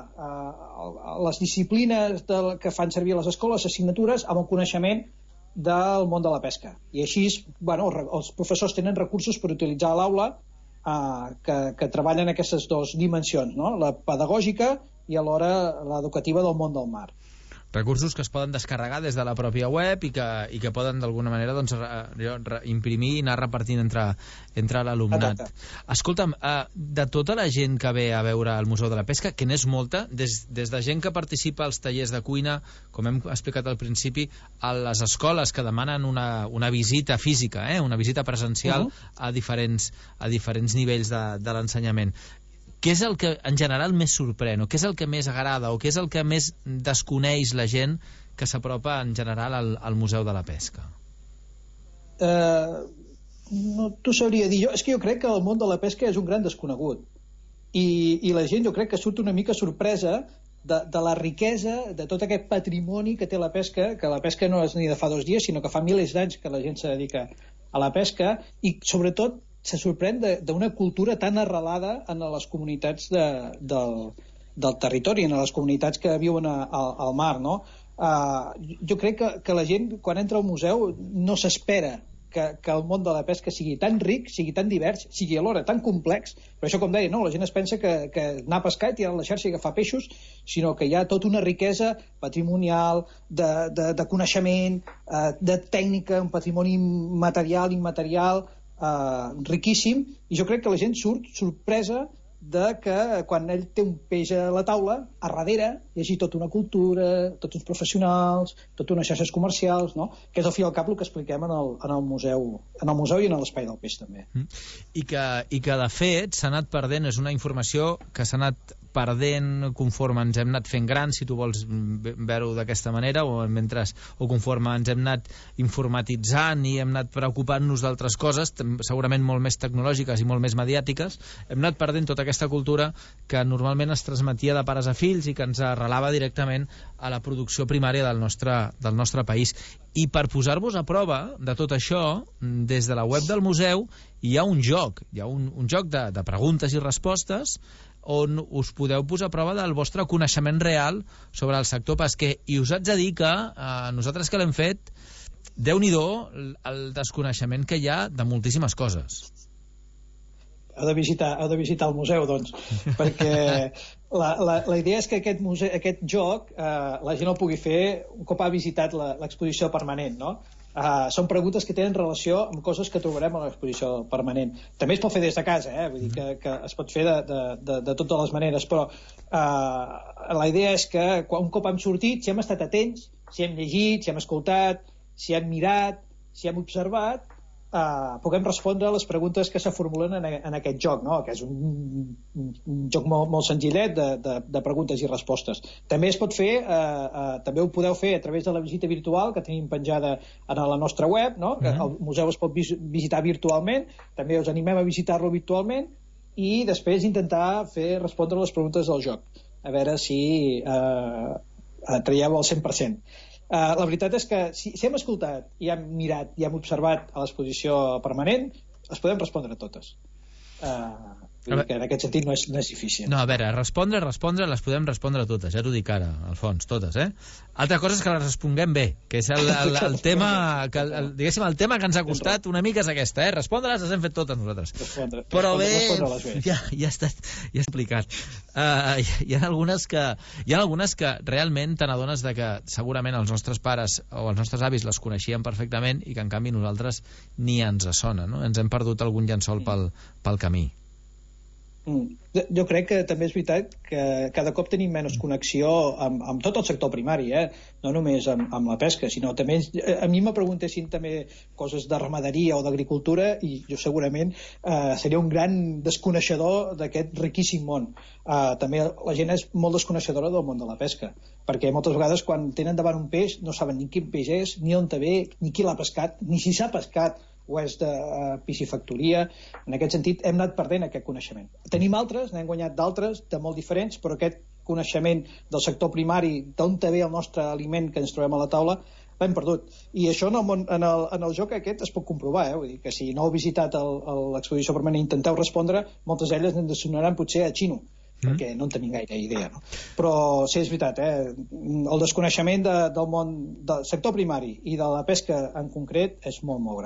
uh, les disciplines del, que fan servir a les escoles, assignatures, amb el coneixement del món de la pesca. I així, bueno, els professors tenen recursos per utilitzar a l'aula Uh, que, que treballen aquestes dues dimensions, no? La pedagògica i alhora l'educativa del món del mar. recursos que es poden descarregar des de la pròpia web i que, i que poden d'alguna manera doncs, re, re, imprimir i anar repartint entre, entre l'alumnat. Escolta'm, eh, de tota la gent que ve a veure el Museu de la Pesca, que n'és molta, des, des de gent que participa als tallers de cuina, com hem explicat al principi, a les escoles que demanen una, una visita física, eh, una visita presencial uh-huh. a, diferents, a diferents nivells de, de l'ensenyament. Què és el que en general més sorprèn, o què és el que més agrada, o què és el que més desconeix la gent que s'apropa en general al, al Museu de la Pesca? Uh, no t'ho sabria dir jo. És que jo crec que el món de la pesca és un gran desconegut. I, i la gent jo crec que surt una mica sorpresa de, de la riquesa, de tot aquest patrimoni que té la pesca, que la pesca no és ni de fa dos dies, sinó que fa milers d'anys que la gent se dedica a la pesca, i sobretot se sorprèn d'una cultura tan arrelada en les comunitats de, del, del territori, en les comunitats que viuen a, a, al mar, no? Uh, jo crec que, que la gent, quan entra al museu, no s'espera que, que el món de la pesca sigui tan ric, sigui tan divers, sigui alhora tan complex. Per això, com deia, no, la gent es pensa que, que anar a pescar i tirar la xarxa i agafar peixos, sinó que hi ha tota una riquesa patrimonial, de, de, de coneixement, uh, de tècnica, un patrimoni material, immaterial, Uh, riquíssim, i jo crec que la gent surt sorpresa de que quan ell té un peix a la taula, a darrere hi hagi tota una cultura, tots uns professionals, totes unes xarxes comercials, no? Que és al fi i al cap el que expliquem en el, en el museu, en el museu i en l'espai del peix també. Mm. I, que, I que de fet s'ha anat perdent, és una informació que s'ha anat perdent conforme ens hem anat fent grans, si tu vols veure-ho d'aquesta manera, o mentre o conforme ens hem anat informatitzant i hem anat preocupant-nos d'altres coses, segurament molt més tecnològiques i molt més mediàtiques, hem anat perdent tota aquesta cultura que normalment es transmetia de pares a fills i que ens arrelava directament a la producció primària del nostre, del nostre país. I per posar-vos a prova de tot això, des de la web del museu hi ha un joc, hi ha un, un joc de, de preguntes i respostes on us podeu posar a prova del vostre coneixement real sobre el sector pesquer. I us haig de dir que eh, nosaltres que l'hem fet, Déu-n'hi-do el desconeixement que hi ha de moltíssimes coses. Heu de visitar, heu de visitar el museu, doncs, perquè la, la, la idea és que aquest, museu, aquest joc eh, la gent el pugui fer un cop ha visitat l'exposició permanent, no? Uh, són preguntes que tenen relació amb coses que trobarem a l'exposició permanent. També es pot fer des de casa, eh? Vull dir que, que es pot fer de, de, de, de totes les maneres, però uh, la idea és que quan, un cop hem sortit, si hem estat atents, si hem llegit, si hem escoltat, si hem mirat, si hem observat, Uh, puguem respondre a les preguntes que se formulen en, en aquest joc, no? Que és un, un, un joc molt, molt senzillet de, de, de preguntes i respostes. També es pot fer, uh, uh, també ho podeu fer a través de la visita virtual que tenim penjada a la nostra web, no? Que el museu es pot vis visitar virtualment, també us animem a visitar-lo virtualment i després intentar fer respondre les preguntes del joc, a veure si uh, traieu el cent per cent. Uh, la veritat és que si, si hem escoltat i hem mirat i hem observat a l'exposició permanent, les podem respondre totes. Uh, vull dir que en aquest sentit no és, no és difícil. No, a veure, respondre, respondre, les podem respondre totes, ja t'ho dic ara, al fons, totes, eh? Altra cosa és que les responguem bé, que és el, el, el tema que, el, diguéssim, el tema que ens ha costat una mica és aquesta, eh? Respondre-les les hem fet totes nosaltres. Respondre, però bé, bé. Ja, ja està, ja he explicat. Uh, hi ha algunes que hi ha algunes que realment te n'adones de que segurament els nostres pares o els nostres avis les coneixien perfectament i que en canvi nosaltres ni ens sona, no? Ens hem perdut algun llençol pel, pel camí. Mm. Jo crec que també és veritat que cada cop tenim menys connexió amb, amb tot el sector primari, eh? No només amb, amb la pesca, sinó també a mi me preguntessin també coses de ramaderia o d'agricultura i jo segurament eh, seria un gran desconeixedor d'aquest riquíssim món. Eh, també la gent és molt desconeixedora del món de la pesca, perquè moltes vegades quan tenen davant un peix no saben ni quin peix és, ni on ve, ni qui l'ha pescat, ni si s'ha pescat o és de uh, piscifactoria. En aquest sentit hem anat perdent aquest coneixement. Tenim altres, n'hem guanyat d'altres de molt diferents, però aquest coneixement del sector primari, d'on ve el nostre aliment que ens trobem a la taula, l'hem perdut. I això en el, món, en el, en el joc aquest es pot comprovar, eh? Vull dir que si no heu visitat l'exposició permanent i intenteu respondre, moltes d'elles ens sonaran potser a xino, mm. perquè no en tenim gaire idea, no? Però sí, és veritat, eh? El desconeixement de, del món del sector primari i de la pesca en concret és molt, molt gran.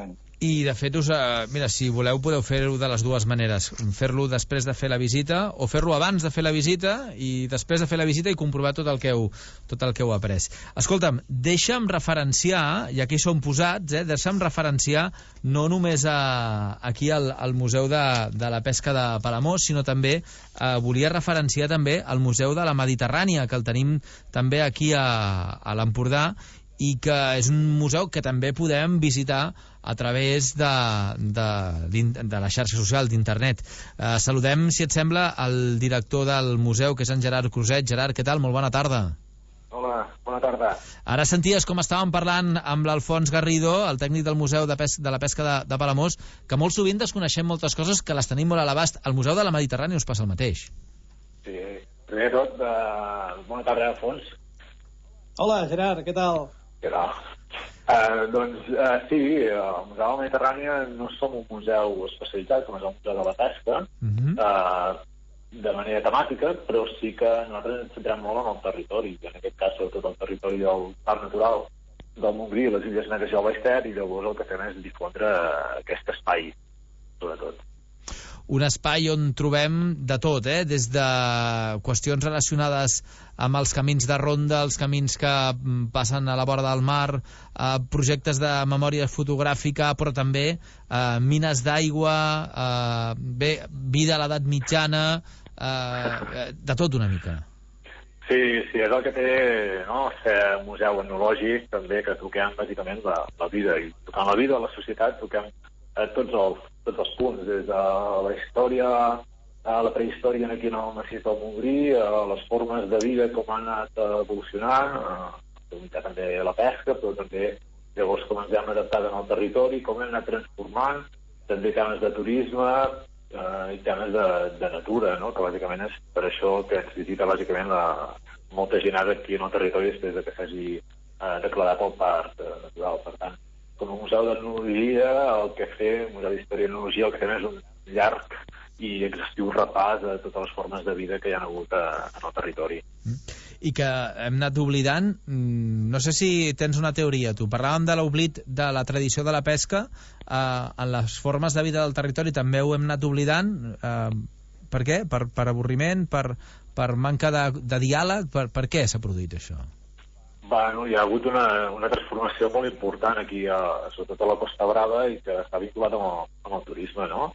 I, de fet, us, eh, mira, si voleu podeu fer-ho de les dues maneres. Fer-lo després de fer la visita o fer-lo abans de fer la visita i després de fer la visita i comprovar tot el que heu, tot el que heu après. Escolta'm, deixa'm referenciar, ja que hi som posats, eh, deixa'm referenciar no només a, aquí al, al Museu de, de la Pesca de Palamós, sinó també, eh, volia referenciar també al Museu de la Mediterrània, que el tenim també aquí a, a l'Empordà, i que és un museu que també podem visitar a través de, de, de la xarxa social, d'internet. Eh, saludem, si et sembla, el director del museu, que és en Gerard Cruzet. Gerard, què tal? Molt bona tarda. Hola, bona tarda. Ara senties com estàvem parlant amb l'Alfons Garrido, el tècnic del Museu de, Pes de la Pesca de, de Palamós, que molt sovint desconeixem moltes coses que les tenim molt a l'abast. Al Museu de la Mediterrània us passa el mateix. Sí, primer de tot, eh, bona tarda, Alfons. Hola, Gerard, què tal? Què tal? Uh, doncs uh, sí, el Museu de la Mediterrània no som un museu especialitzat com és el Museu de la Pesca, uh-huh. uh, de manera temàtica, però sí que nosaltres ens centrem molt en el territori, en aquest cas sobretot el territori del Parc Natural del Montgrí, les Illes Negres i el Baix Ter, i llavors el que fem és difondre aquest espai, sobretot. Un espai on trobem de tot, eh? Des de qüestions relacionades amb els camins de ronda, els camins que passen a la vora del mar, eh, projectes de memòria fotogràfica, però també eh, mines d'aigua, eh, bé, vida a l'edat mitjana, eh, de tot una mica. Sí, sí, és el que té, no, ser un museu etnològic, també, que toquem bàsicament la, la vida, i tocant la vida, la societat, toquem eh, tots els tots els punts, des de la història, a la prehistòria aquí en el massís del Montgrí, a les formes de vida com han anat evolucionant, a també la pesca, però també llavors com ens hem adaptat en el territori, com hem anat transformant, també temes de turisme eh, i temes de, de natura, no? Que bàsicament és per això que ens visita bàsicament la, molta gent ara aquí en el territori després de que s'hagi eh, declarat el parc eh, natural. Per tant, com a museu d'etnologia, el que fem, museu d'història i etnologia, el que fem és un llarg i exhaustiu repàs de totes les formes de vida que hi ha hagut a, en el territori. I que hem anat oblidant, no sé si tens una teoria, tu. Parlàvem de l'oblit de la tradició de la pesca, eh, en les formes de vida del territori també ho hem anat oblidant. Eh, per què? Per, per avorriment? Per, per manca de, de diàleg? Per, per què s'ha produït això? Bueno, hi ha hagut una, una transformació molt important aquí, a, sobretot a la Costa Brava, i que està vinculat amb el, amb el turisme, no?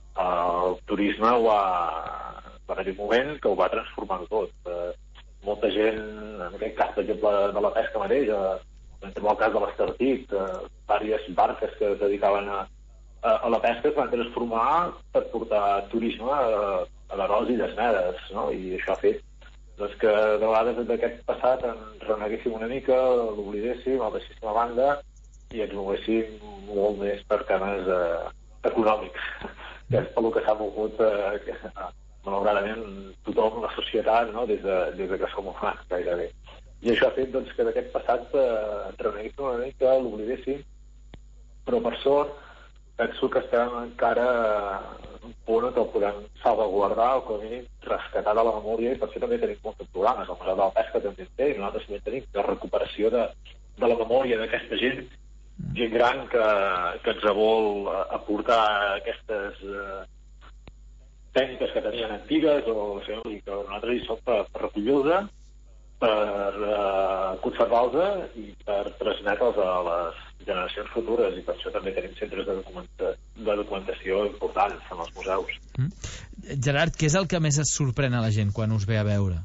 El turisme ho ha, va haver un moment que ho va transformar tot. Eh, molta gent, en aquest cas, per exemple, de la pesca mateix, eh, en el cas de l'Estartit, eh, diverses barques que es dedicaven a, a, a la pesca es van transformar per portar turisme a, a les Illes Medes, no? I això ha fet doncs que de vegades d'aquest passat ens reneguéssim una mica, l'oblidéssim, el deixéssim a banda i ens moguéssim molt més per temes eh, econòmics, que és pel que s'ha mogut eh, que, malauradament tothom, la societat, no? des, de, des de que som humans gairebé. I això ha fet doncs, que d'aquest passat eh, ens reneguéssim una mica, l'oblidéssim, però per sort penso que estem encara en un punt on el podem salvaguardar o com a mínim rescatar de la memòria, i per això també tenim molts programes. El Museu de la Pesca també en té, i nosaltres també tenim la recuperació de, de la memòria d'aquesta gent, gent gran que, que ens vol aportar aquestes eh, tècniques que tenien antigues, o, o sigui, que nosaltres hi som per, per recollir-los, per eh, conservar-los i per transmetre'ls a les generacions futures, i per això també tenim centres de, documenta de documentació importants en els museus. Mm. Gerard, què és el que més es sorprèn a la gent quan us ve a veure?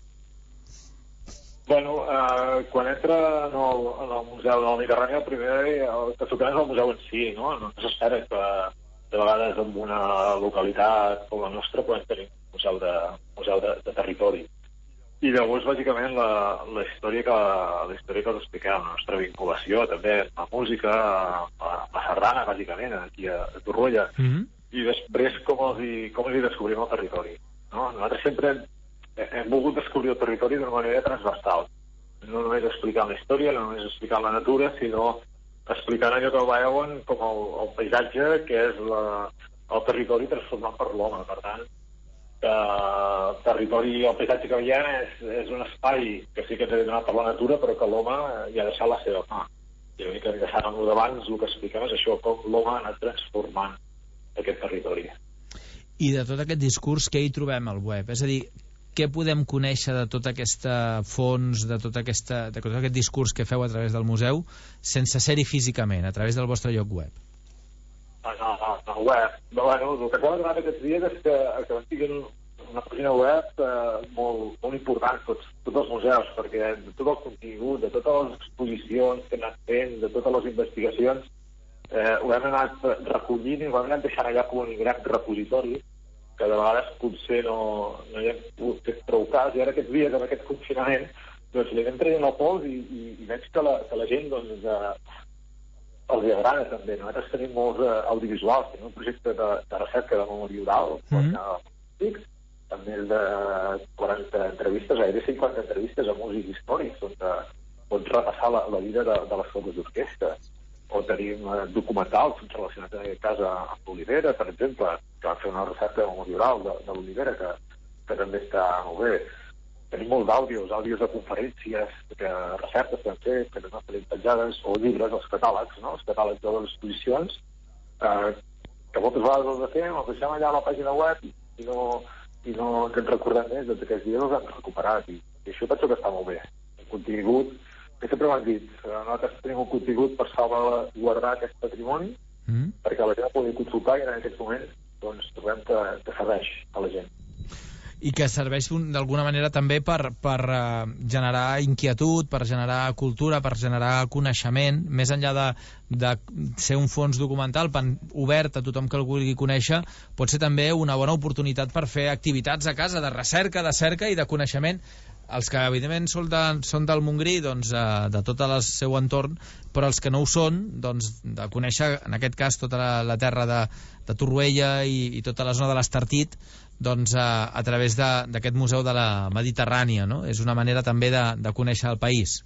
Bueno, eh, quan entra en el, en el Museu de la Mediterrània, el primer el que sorprèn és el museu en si, no? No s'espera que de vegades en una localitat com la nostra podem tenir un museu de, museu de, de territori. I llavors, bàsicament, la, la història que la història que us expliquem, la nostra vinculació, també, la música, a la sardana, bàsicament, aquí a, a Torroella, mm-hmm. i després com els, hi, com els hi descobrim el territori. No? Nosaltres sempre hem, hem volgut descobrir el territori d'una manera transversal. No només explicant la història, no només explicant la natura, sinó explicant allò que veuen com el, el paisatge, que és la, el territori transformat per l'home. Per tant, el territori, el paisatge que veiem és, és un espai que sí que ens ha donat per la natura, però que l'home hi ha deixat la seva mà. i una mica enllaçant amb el d'abans, el que expliquem és això, com l'home ha anat transformant aquest territori. I de tot aquest discurs, què hi trobem al web? És a dir, què podem conèixer de tot aquest fons, de tot, aquesta, de tot aquest discurs que feu a través del museu, sense ser-hi físicament, a través del vostre lloc web? No, no, no, no web. No, bueno, el que acaba de donar aquests dies és que, que van tinguin una pàgina web eh, molt, molt important, tots, tots els museus, perquè de tot el contingut, de totes les exposicions que hem anat fent, de totes les investigacions, eh, ho hem anat recollint i ho hem anat deixant allà com un gran repositori, que de vegades potser no, no hi hem pogut fer prou cas, i ara aquests dies, amb aquest confinament, doncs li anem traient el pols i, i, i veig que la, que la gent doncs, eh, els agrada també. Nosaltres tenim molts eh, audiovisuals, tenim un projecte de, de recerca de memòria oral, mm-hmm. també el de quaranta entrevistes, gairebé cinquanta entrevistes a músics històrics, on eh, pots repassar la, la vida de, de les formes d'orquestra. O tenim eh, documentals relacionats en aquest cas amb l'Olivera, per exemple, que va fer una recerca de memòria oral de, de l'Olivera, que, que també està molt bé. Tenim molts d'àudios, àudios de conferències, de recerques que han fet, que no tenim penjades, o llibres, els catàlegs, no? Els catàlegs de les exposicions, eh, que moltes vegades els fem, els deixem allà a la pàgina web i no, i no ens en recordem més, doncs aquests dies els hem recuperat, i, i això penso que està molt bé. El contingut, que sempre m'han dit, nosaltres tenim un contingut per salvaguardar aquest patrimoni, mm. perquè la gent ho pugui consultar i en aquests moments doncs, trobem que, que serveix a la gent. I que serveix d'alguna manera també per, per uh, generar inquietud, per generar cultura, per generar coneixement, més enllà de, de ser un fons documental obert a tothom que el vulgui conèixer, pot ser també una bona oportunitat per fer activitats a casa de recerca, de cerca i de coneixement. Els que evidentment són, de, són del Montgrí, doncs, uh, de tot el seu entorn, però els que no ho són, doncs, de conèixer en aquest cas tota la, la terra de, de Torroella i, i tota la zona de l'Estartit, doncs a, a través d'aquest museu de la Mediterrània, no? És una manera també de, de conèixer el país.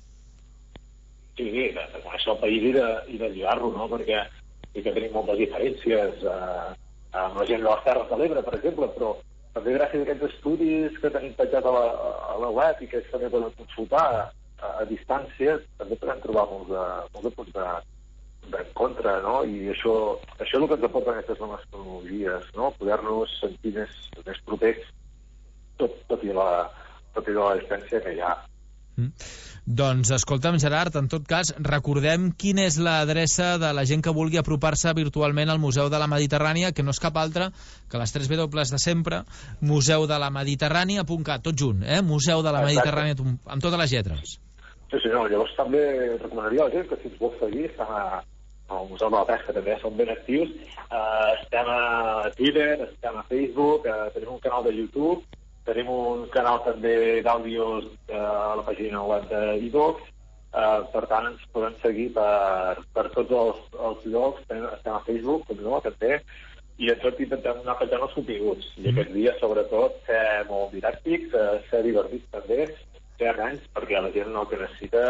Sí, de, de conèixer el país i de, i de lligar-lo, no? Perquè sí que tenim moltes diferències eh, amb la gent de les Terres de l'Ebre, per exemple, però també gràcies a aquests estudis que tenim penjat a la, a la web i que també poden consultar a, a distància, també podem trobar molts de, molts de punts de, d'encontre, no? I això, això és el que ens aporten aquestes noves tecnologies, no? Poder-nos sentir més, més propers tot, tot, i la, tot i la distància que hi ha. Mm. Doncs escolta'm, Gerard, en tot cas recordem quina és l'adreça de la gent que vulgui apropar-se virtualment al Museu de la Mediterrània, que no és cap altra que les tres dobles de sempre, museu de la mediterrània punt cat, tot junt, eh? Museu de la Mediterrània, amb totes les lletres. Sí, sí, no, llavors també recomanaria a la gent que si ens vol seguir estem a, al Museu de la Pesca, també som ben actius, uh, estem a Twitter, estem a Facebook, uh, tenim un canal de YouTube, tenim un canal també d'àudios a la pàgina web d'Idox, eh, per tant ens podem seguir per, per tots els, els llocs, estem a Facebook, com no, també, i en tot intentem anar penjant els continguts. I aquests dies, sobretot, ser molt didàctics, ser divertits també, ser amens, perquè la gent el que necessita,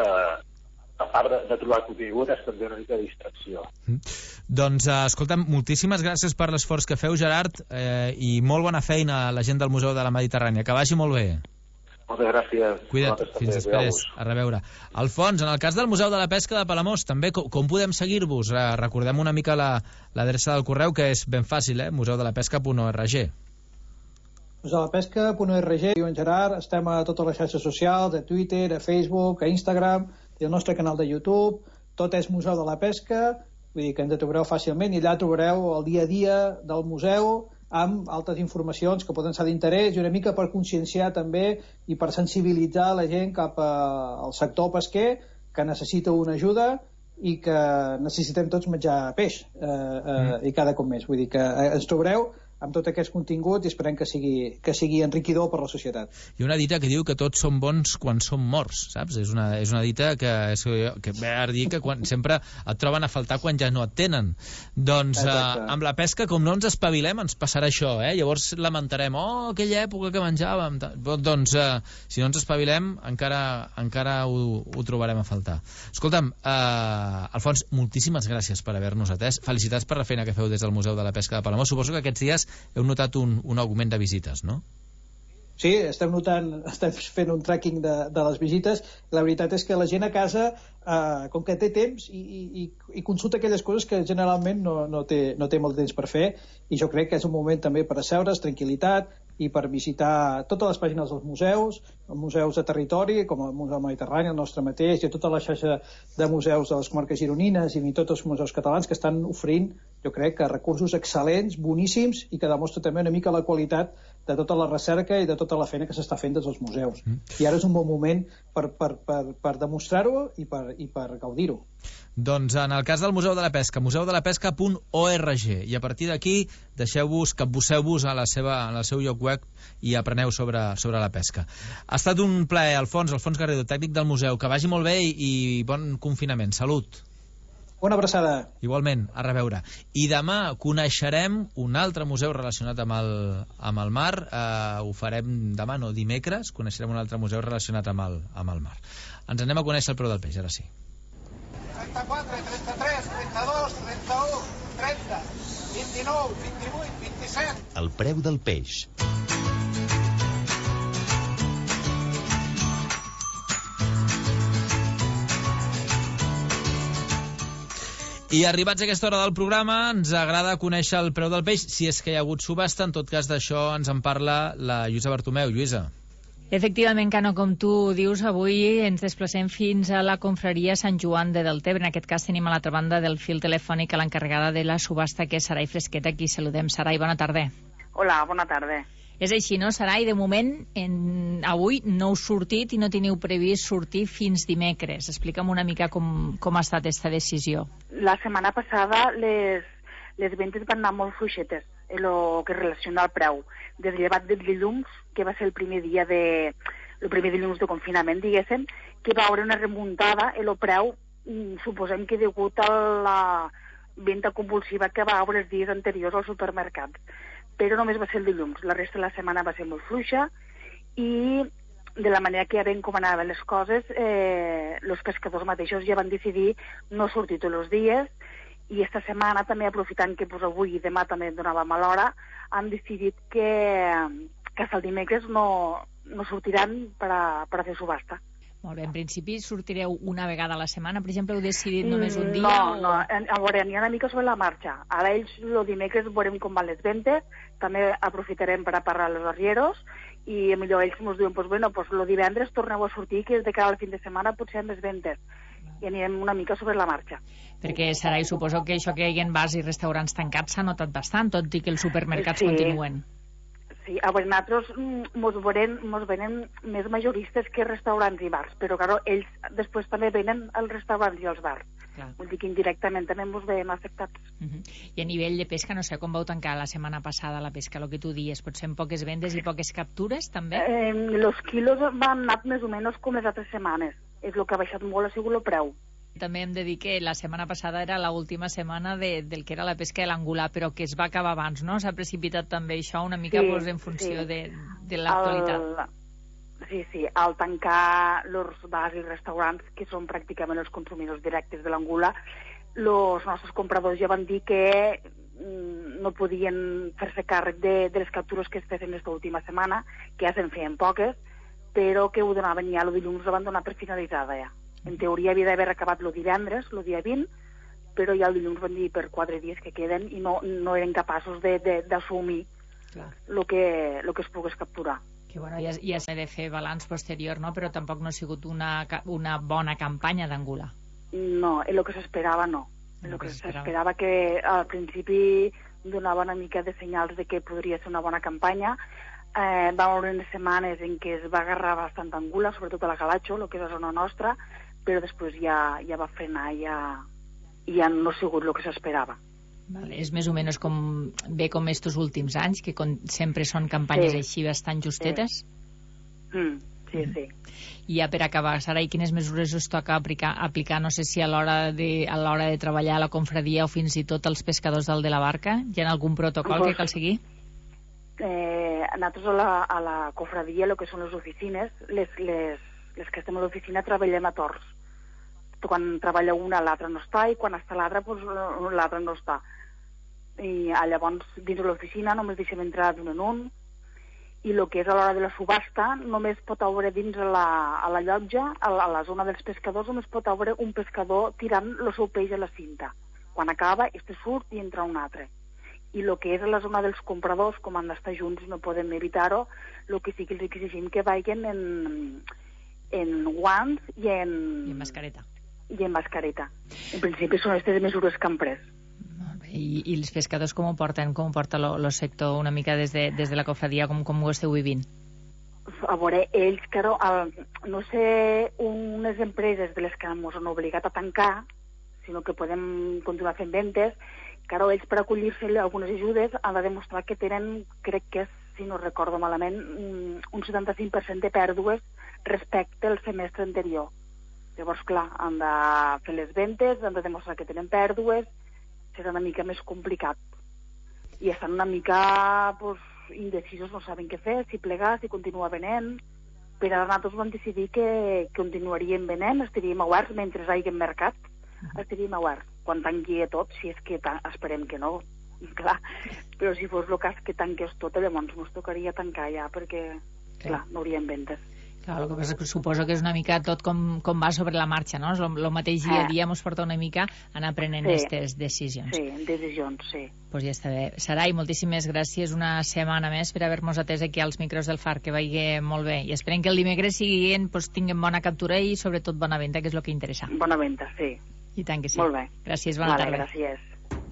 a part de, de trobar contingut, és també una mica de distracció. Mm. Doncs, eh, escolta'm, moltíssimes gràcies per l'esforç que feu, Gerard, eh, i molt bona feina a la gent del Museu de la Mediterrània. Que vagi molt bé. Moltes gràcies. Cuida't, fins després. A reveure. Alfons, en el cas del Museu de la Pesca de Palamós, també, com, com podem seguir-vos? Eh, recordem una mica l'adreça la, del correu, que és ben fàcil, eh? museu de la pesca punt org. museu de la pesca punt org, diu en Gerard, estem a totes les xarxes socials, a Twitter, a Facebook, a Instagram, i el nostre canal de YouTube, tot és Museu de la Pesca, vull dir que ens trobareu fàcilment i allà trobareu el dia a dia del museu amb altres informacions que poden ser d'interès i una mica per conscienciar també i per sensibilitzar la gent cap al sector pesquer que necessita una ajuda i que necessitem tots menjar peix eh, eh, mm. i cada cop més, vull dir que ens trobareu amb tot aquest contingut i esperem que sigui, que sigui enriquidor per la societat. Hi ha una dita que diu que tots són bons quan som morts, saps? És una, és una dita que, és, que ve a dir que quan, sempre et troben a faltar quan ja no et tenen. Doncs eh, amb la pesca, com no ens espavilem, ens passarà això, eh? Llavors lamentarem, oh, aquella època que menjàvem. Doncs eh, si no ens espavilem, encara, encara ho, ho trobarem a faltar. Escolta'm, eh, Alfons, moltíssimes gràcies per haver-nos atès. Felicitats per la feina que feu des del Museu de la Pesca de Palamós. Suposo que aquests dies heu notat un, un augment de visites, no? Sí, estem notant, estem fent un tracking de, de les visites. La veritat és que la gent a casa, eh, com que té temps i, i, i consulta aquelles coses que generalment no, no, té, no té molt temps per fer, i jo crec que és un moment també per asseure's, tranquil·litat, i per visitar totes les pàgines dels museus, museus de territori, com el Museu Mediterrani, el nostre mateix, i tota la xarxa de museus de les comarques gironines i ni tots els museus catalans que estan oferint, jo crec, que recursos excel·lents, boníssims, i que demostra també una mica la qualitat de tota la recerca i de tota la feina que s'està fent des dels museus. Mm. I ara és un bon moment per, per, per, per demostrar-ho i per, i per gaudir-ho. Doncs en el cas del Museu de la Pesca, museu de la pesca punt org, i a partir d'aquí deixeu-vos, capbusseu-vos a la seva, al seu lloc web i apreneu sobre, sobre la pesca. Ha estat un plaer, Alfons, Alfons Garrido, tècnic del museu, que vagi molt bé i, i bon confinament. Salut. Una abraçada. Igualment, a reveure. I demà coneixerem un altre museu relacionat amb el, amb el mar. Eh, ho farem demà, no, dimecres, coneixerem un altre museu relacionat amb el, amb el mar. Ens anem a conèixer el preu del peix, ara sí. trenta-quatre, trenta-tres, trenta-dos, trenta-u, trenta, vint-i-nou, vint-i-vuit, vint-i-set. El preu del peix. I arribats a aquesta hora del programa, ens agrada conèixer el preu del peix, si és que hi ha hagut subhasta. En tot cas, d'això ens en parla la Lluïsa Bartomeu. Lluïsa. Efectivament, Cano, com tu dius, avui ens desplacem fins a la confraria Sant Joan de Deltebre. En aquest cas tenim a l'altra banda del fil telefònic a l'encarregada de la subhasta, que és Sarai Fresquet. Aquí saludem. Sarai, bona tarda. Hola, bona tarda. És així, no, Sarai? De moment, en... avui no heu sortit i no teniu previst sortir fins dimecres. Explica'm una mica com, com ha estat aquesta decisió. La setmana passada les, les ventes van anar molt fluixetes, el que relaciona al preu. Des llevat del dilluns, que va ser el primer dia de... el primer dilluns de confinament, diguéssim, que va haver una remuntada, el preu, suposem que degut a la venda compulsiva que va haver els dies anteriors als supermercats. Però només va ser el dilluns. La resta de la setmana va ser molt fluixa i de la manera que ja ven com anaven les coses, eh, els pescadors mateixos ja van decidir no sortir tots els dies i esta setmana també, aprofitant que pues, avui i demà també donava mala hora, han decidit que, que fins el dimecres no, no sortiran per a, per a fer subhasta. Molt bé, en principi sortireu una vegada a la setmana, per exemple, heu decidit només un dia? No, o... no, a veure, n'hi ha una mica sobre la marxa. Ara ells, el dimecres, veurem com van les ventes, també aprofitarem per a parlar als arrieros, i millor ells ens diuen, pues, bueno, pues, el divendres torneu a sortir, que és de cara al fin de setmana potser amb les ventes. I anirem una mica sobre la marxa. Perquè, Sarai, suposo que això que hi ha bars i restaurants tancats s'ha notat bastant, tot i que els supermercats sí. continuen. Sí, a veure, nosaltres mos venen, mos venen més majoristes que restaurants i bars, però claro, ells després també venen als restaurants i als bars. Clar. Vull dir que indirectament també mos veiem afectats. Uh -huh. I a nivell de pesca, no sé com vau tancar la setmana passada la pesca, el que tu dies, potser amb poques vendes i poques captures, també? Eh, los quilos van anar més o menys com les altres setmanes. És el que ha baixat molt, ha sigut el preu. També hem de dir que la setmana passada era l'última setmana de, del que era la pesca de l'angular, però que es va acabar abans, no? S'ha precipitat també això una mica sí, pues, en funció sí. de, de l'actualitat. Sí, sí, al tancar els bars i restaurants, que són pràcticament els consumidors directes de l'angular, els nostres compradors ja van dir que mm, no podien fer-se càrrec de, de les captures que es feien aquesta última setmana, que ja se'n feien poques, però que ho donaven ja, el dilluns ho van donar per finalitzada ja. En teoria havia d'haver acabat el divendres, el dia vint, però ja el dilluns van dir per quatre dies que queden i no, no eren capaços d'assumir el que, lo que es pogués capturar. Que bueno, ja, ja s'ha de fer balanç posterior, no? Però tampoc no ha sigut una, una bona campanya d'angular. No, el que s'esperava no. El que s'esperava que al principi donava una mica de senyals de que podria ser una bona campanya. Eh, va haver unes setmanes en què es va agarrar bastant angula, sobretot a la Galatxo, el que és la zona nostra, però després ja, ja va frenar i ja, ja no ha sigut el que s'esperava. Vale, és més o menys com bé com estos últims anys, que con, sempre són campanyes sí. així bastant justetes? Sí, mm, sí, sí. I ja per acabar, Sara, i quines mesures us toca aplicar, aplicar no sé si a l'hora de, a l'hora de treballar a la confraria o fins i tot als pescadors del de la barca? Hi ha algun protocol pues, que cal seguir? Eh, nosaltres a la, a la confraria, el que són les oficines, les, les, les que estem a l'oficina treballem a torns. Quan treballa una, l'altra no està, i quan està l'altra, doncs, l'altra no està. I llavors, dins de l'oficina, només deixem entrar d'un en un, i el que és a l'hora de la subhasta només pot haver dins la, a la llotja, a la, a la zona dels pescadors, només pot haver un pescador tirant el seu peix a la cinta. Quan acaba, este surt i entra un altre. I el que és a la zona dels compradors, com han d'estar junts, no podem evitar-ho, el que sí que els exigim que vagin en, en guants i en... I en mascareta. I en mascareta. En principi són aquestes mesures que han pres. I, i els pescadors com ho porten? Com ho porta el sector una mica des de, des de la cofradia? Com, com ho esteu vivint? A veure, ells, claro, el, no sé, unes empreses de les que ens han obligat a tancar, sinó que podem continuar fent ventes, claro, ells per acollir-se a algunes ajudes han de demostrar que tenen, crec que és, si no recordo malament, un setanta-cinc per cent de pèrdues respecte al semestre anterior. Llavors, clar, han de fer les ventes, han de demostrar que tenen pèrdues, serà una mica més complicat. I estan una mica pues, indecisos, no saben què fer, si plegar, si continuar venent. Per ara nosaltres vam decidir que continuaríem venent, estaríem oberts mentre hi hagi mercat, estaríem oberts. Quan tanqui tot, si és que esperem que no, clar, però si fos el cas que tanqués tot, llavors ens tocaria tancar ja, perquè, clar, no hauríem ventes. Clar, el que passa que suposo que és una mica tot com, com va sobre la marxa, no? El mateix dia a dia ens porta una mica a anar prenent aquestes sí. decisions. Sí, decisions, sí. Doncs pues ja està bé. Sarai, moltíssimes gràcies una setmana més per haver-nos atès aquí als micros del Far, que vagi molt bé. I esperem que el dimecres siguin, pues, tinguem bona captura i sobretot bona venda, que és el que interessa. Bona venda, sí. I tant que sí. Molt bé. Gràcies, bona vale, tarda. Gràcies.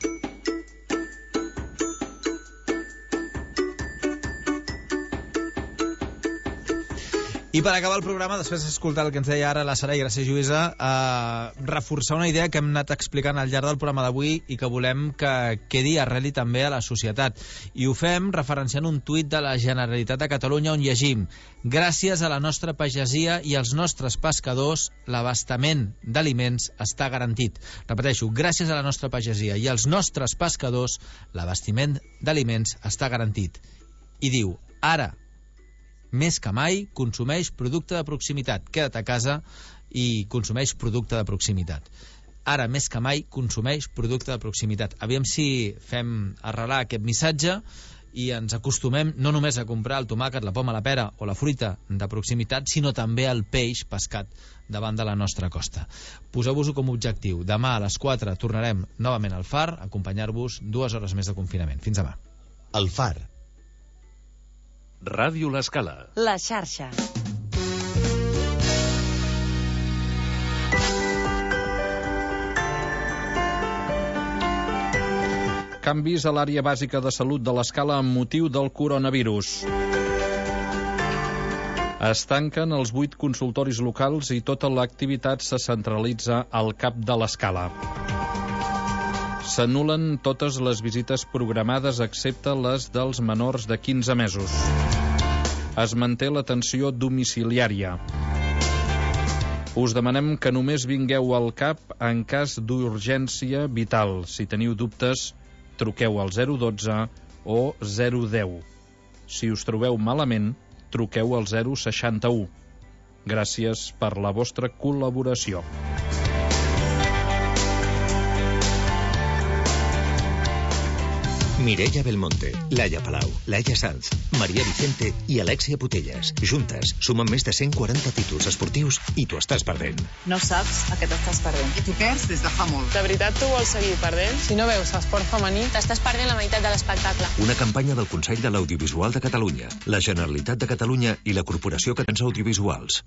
I per acabar el programa, després d'escoltar el que ens deia ara la Sarai, gràcies Lluïsa, eh, reforçar una idea que hem anat explicant al llarg del programa d'avui i que volem que quedi arreli també a la societat. I ho fem referenciant un tuit de la Generalitat de Catalunya on llegim: gràcies a la nostra pagesia i als nostres pescadors, l'abastament d'aliments està garantit. Repeteixo, gràcies a la nostra pagesia i als nostres pescadors, l'abastiment d'aliments està garantit. I diu, ara, més que mai, consumeix producte de proximitat. Queda't a casa i consumeix producte de proximitat. Ara, més que mai, consumeix producte de proximitat. Aviam si fem arrelar aquest missatge i ens acostumem no només a comprar el tomàquet, la poma, la pera o la fruita de proximitat, sinó també el peix pescat davant de la nostra costa. Poseu-vos-ho com a objectiu. Demà a les quatre tornarem novament al Far a acompanyar-vos dues hores més de confinament. Fins demà. El Far. Ràdio L'Escala. La xarxa. Canvis a l'àrea bàsica de salut de l'Escala amb motiu del coronavirus. Es tanquen els vuit consultoris locals i tota l'activitat se centralitza al cap de l'Escala. S'anulen totes les visites programades excepte les dels menors de quinze mesos. Es manté l'atenció domiciliària. Us demanem que només vingueu al CAP en cas d'urgència vital. Si teniu dubtes, truqueu al zero dotze o zero deu. Si us trobeu malament, truqueu al zero seixanta-u. Gràcies per la vostra col·laboració. Mireia Belmonte, Laia Palau, Laia Sanz, Maria Vicente i Alexia Putellas. Juntes, sumen més de cent quaranta títols esportius i t'ho estàs perdent. No saps a què t'estàs perdent. I t'ho perds des de fa molt. De veritat tu vols seguir perdent? Si no veus esport femení, t'estàs perdent la meitat de l'espectacle. Una campanya del Consell de l'Audiovisual de Catalunya, la Generalitat de Catalunya i la Corporació Catalans Audiovisuals.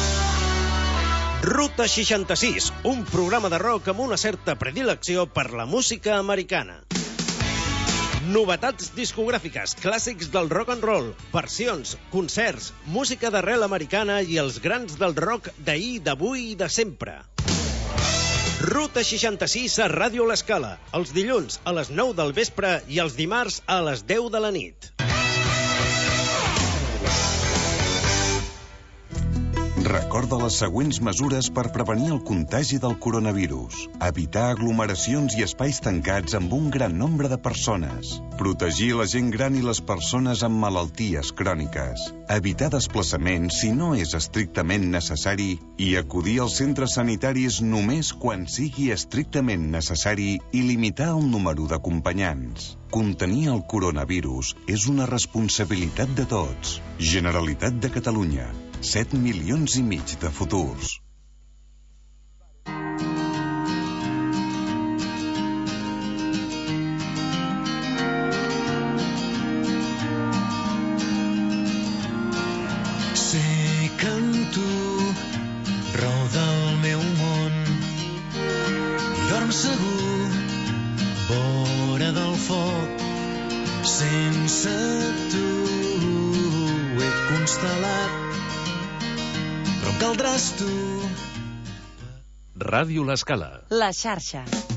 Ruta seixanta-sis, un programa de rock amb una certa predilecció per la música americana. Novetats discogràfiques, clàssics del rock and roll, versions, concerts, música d'arrel americana i els grans del rock d'ahir, d'avui i de sempre. Ruta seixanta-sis a Ràdio L'Escala, els dilluns a les nou del vespre i els dimarts a les deu de la nit. Recorda les següents mesures per prevenir el contagi del coronavirus. Evitar aglomeracions i espais tancats amb un gran nombre de persones. Protegir la gent gran i les persones amb malalties cròniques. Evitar desplaçaments si no és estrictament necessari i acudir als centres sanitaris només quan sigui estrictament necessari i limitar el número d'acompanyants. Contenir el coronavirus és una responsabilitat de tots. Generalitat de Catalunya. set milions i mig de futurs. Sé que amb tu roda el meu món i dorm segur vora del foc. Sense tu he constel·lat, però em caldràs tu. Ràdio L'Escala. La xarxa.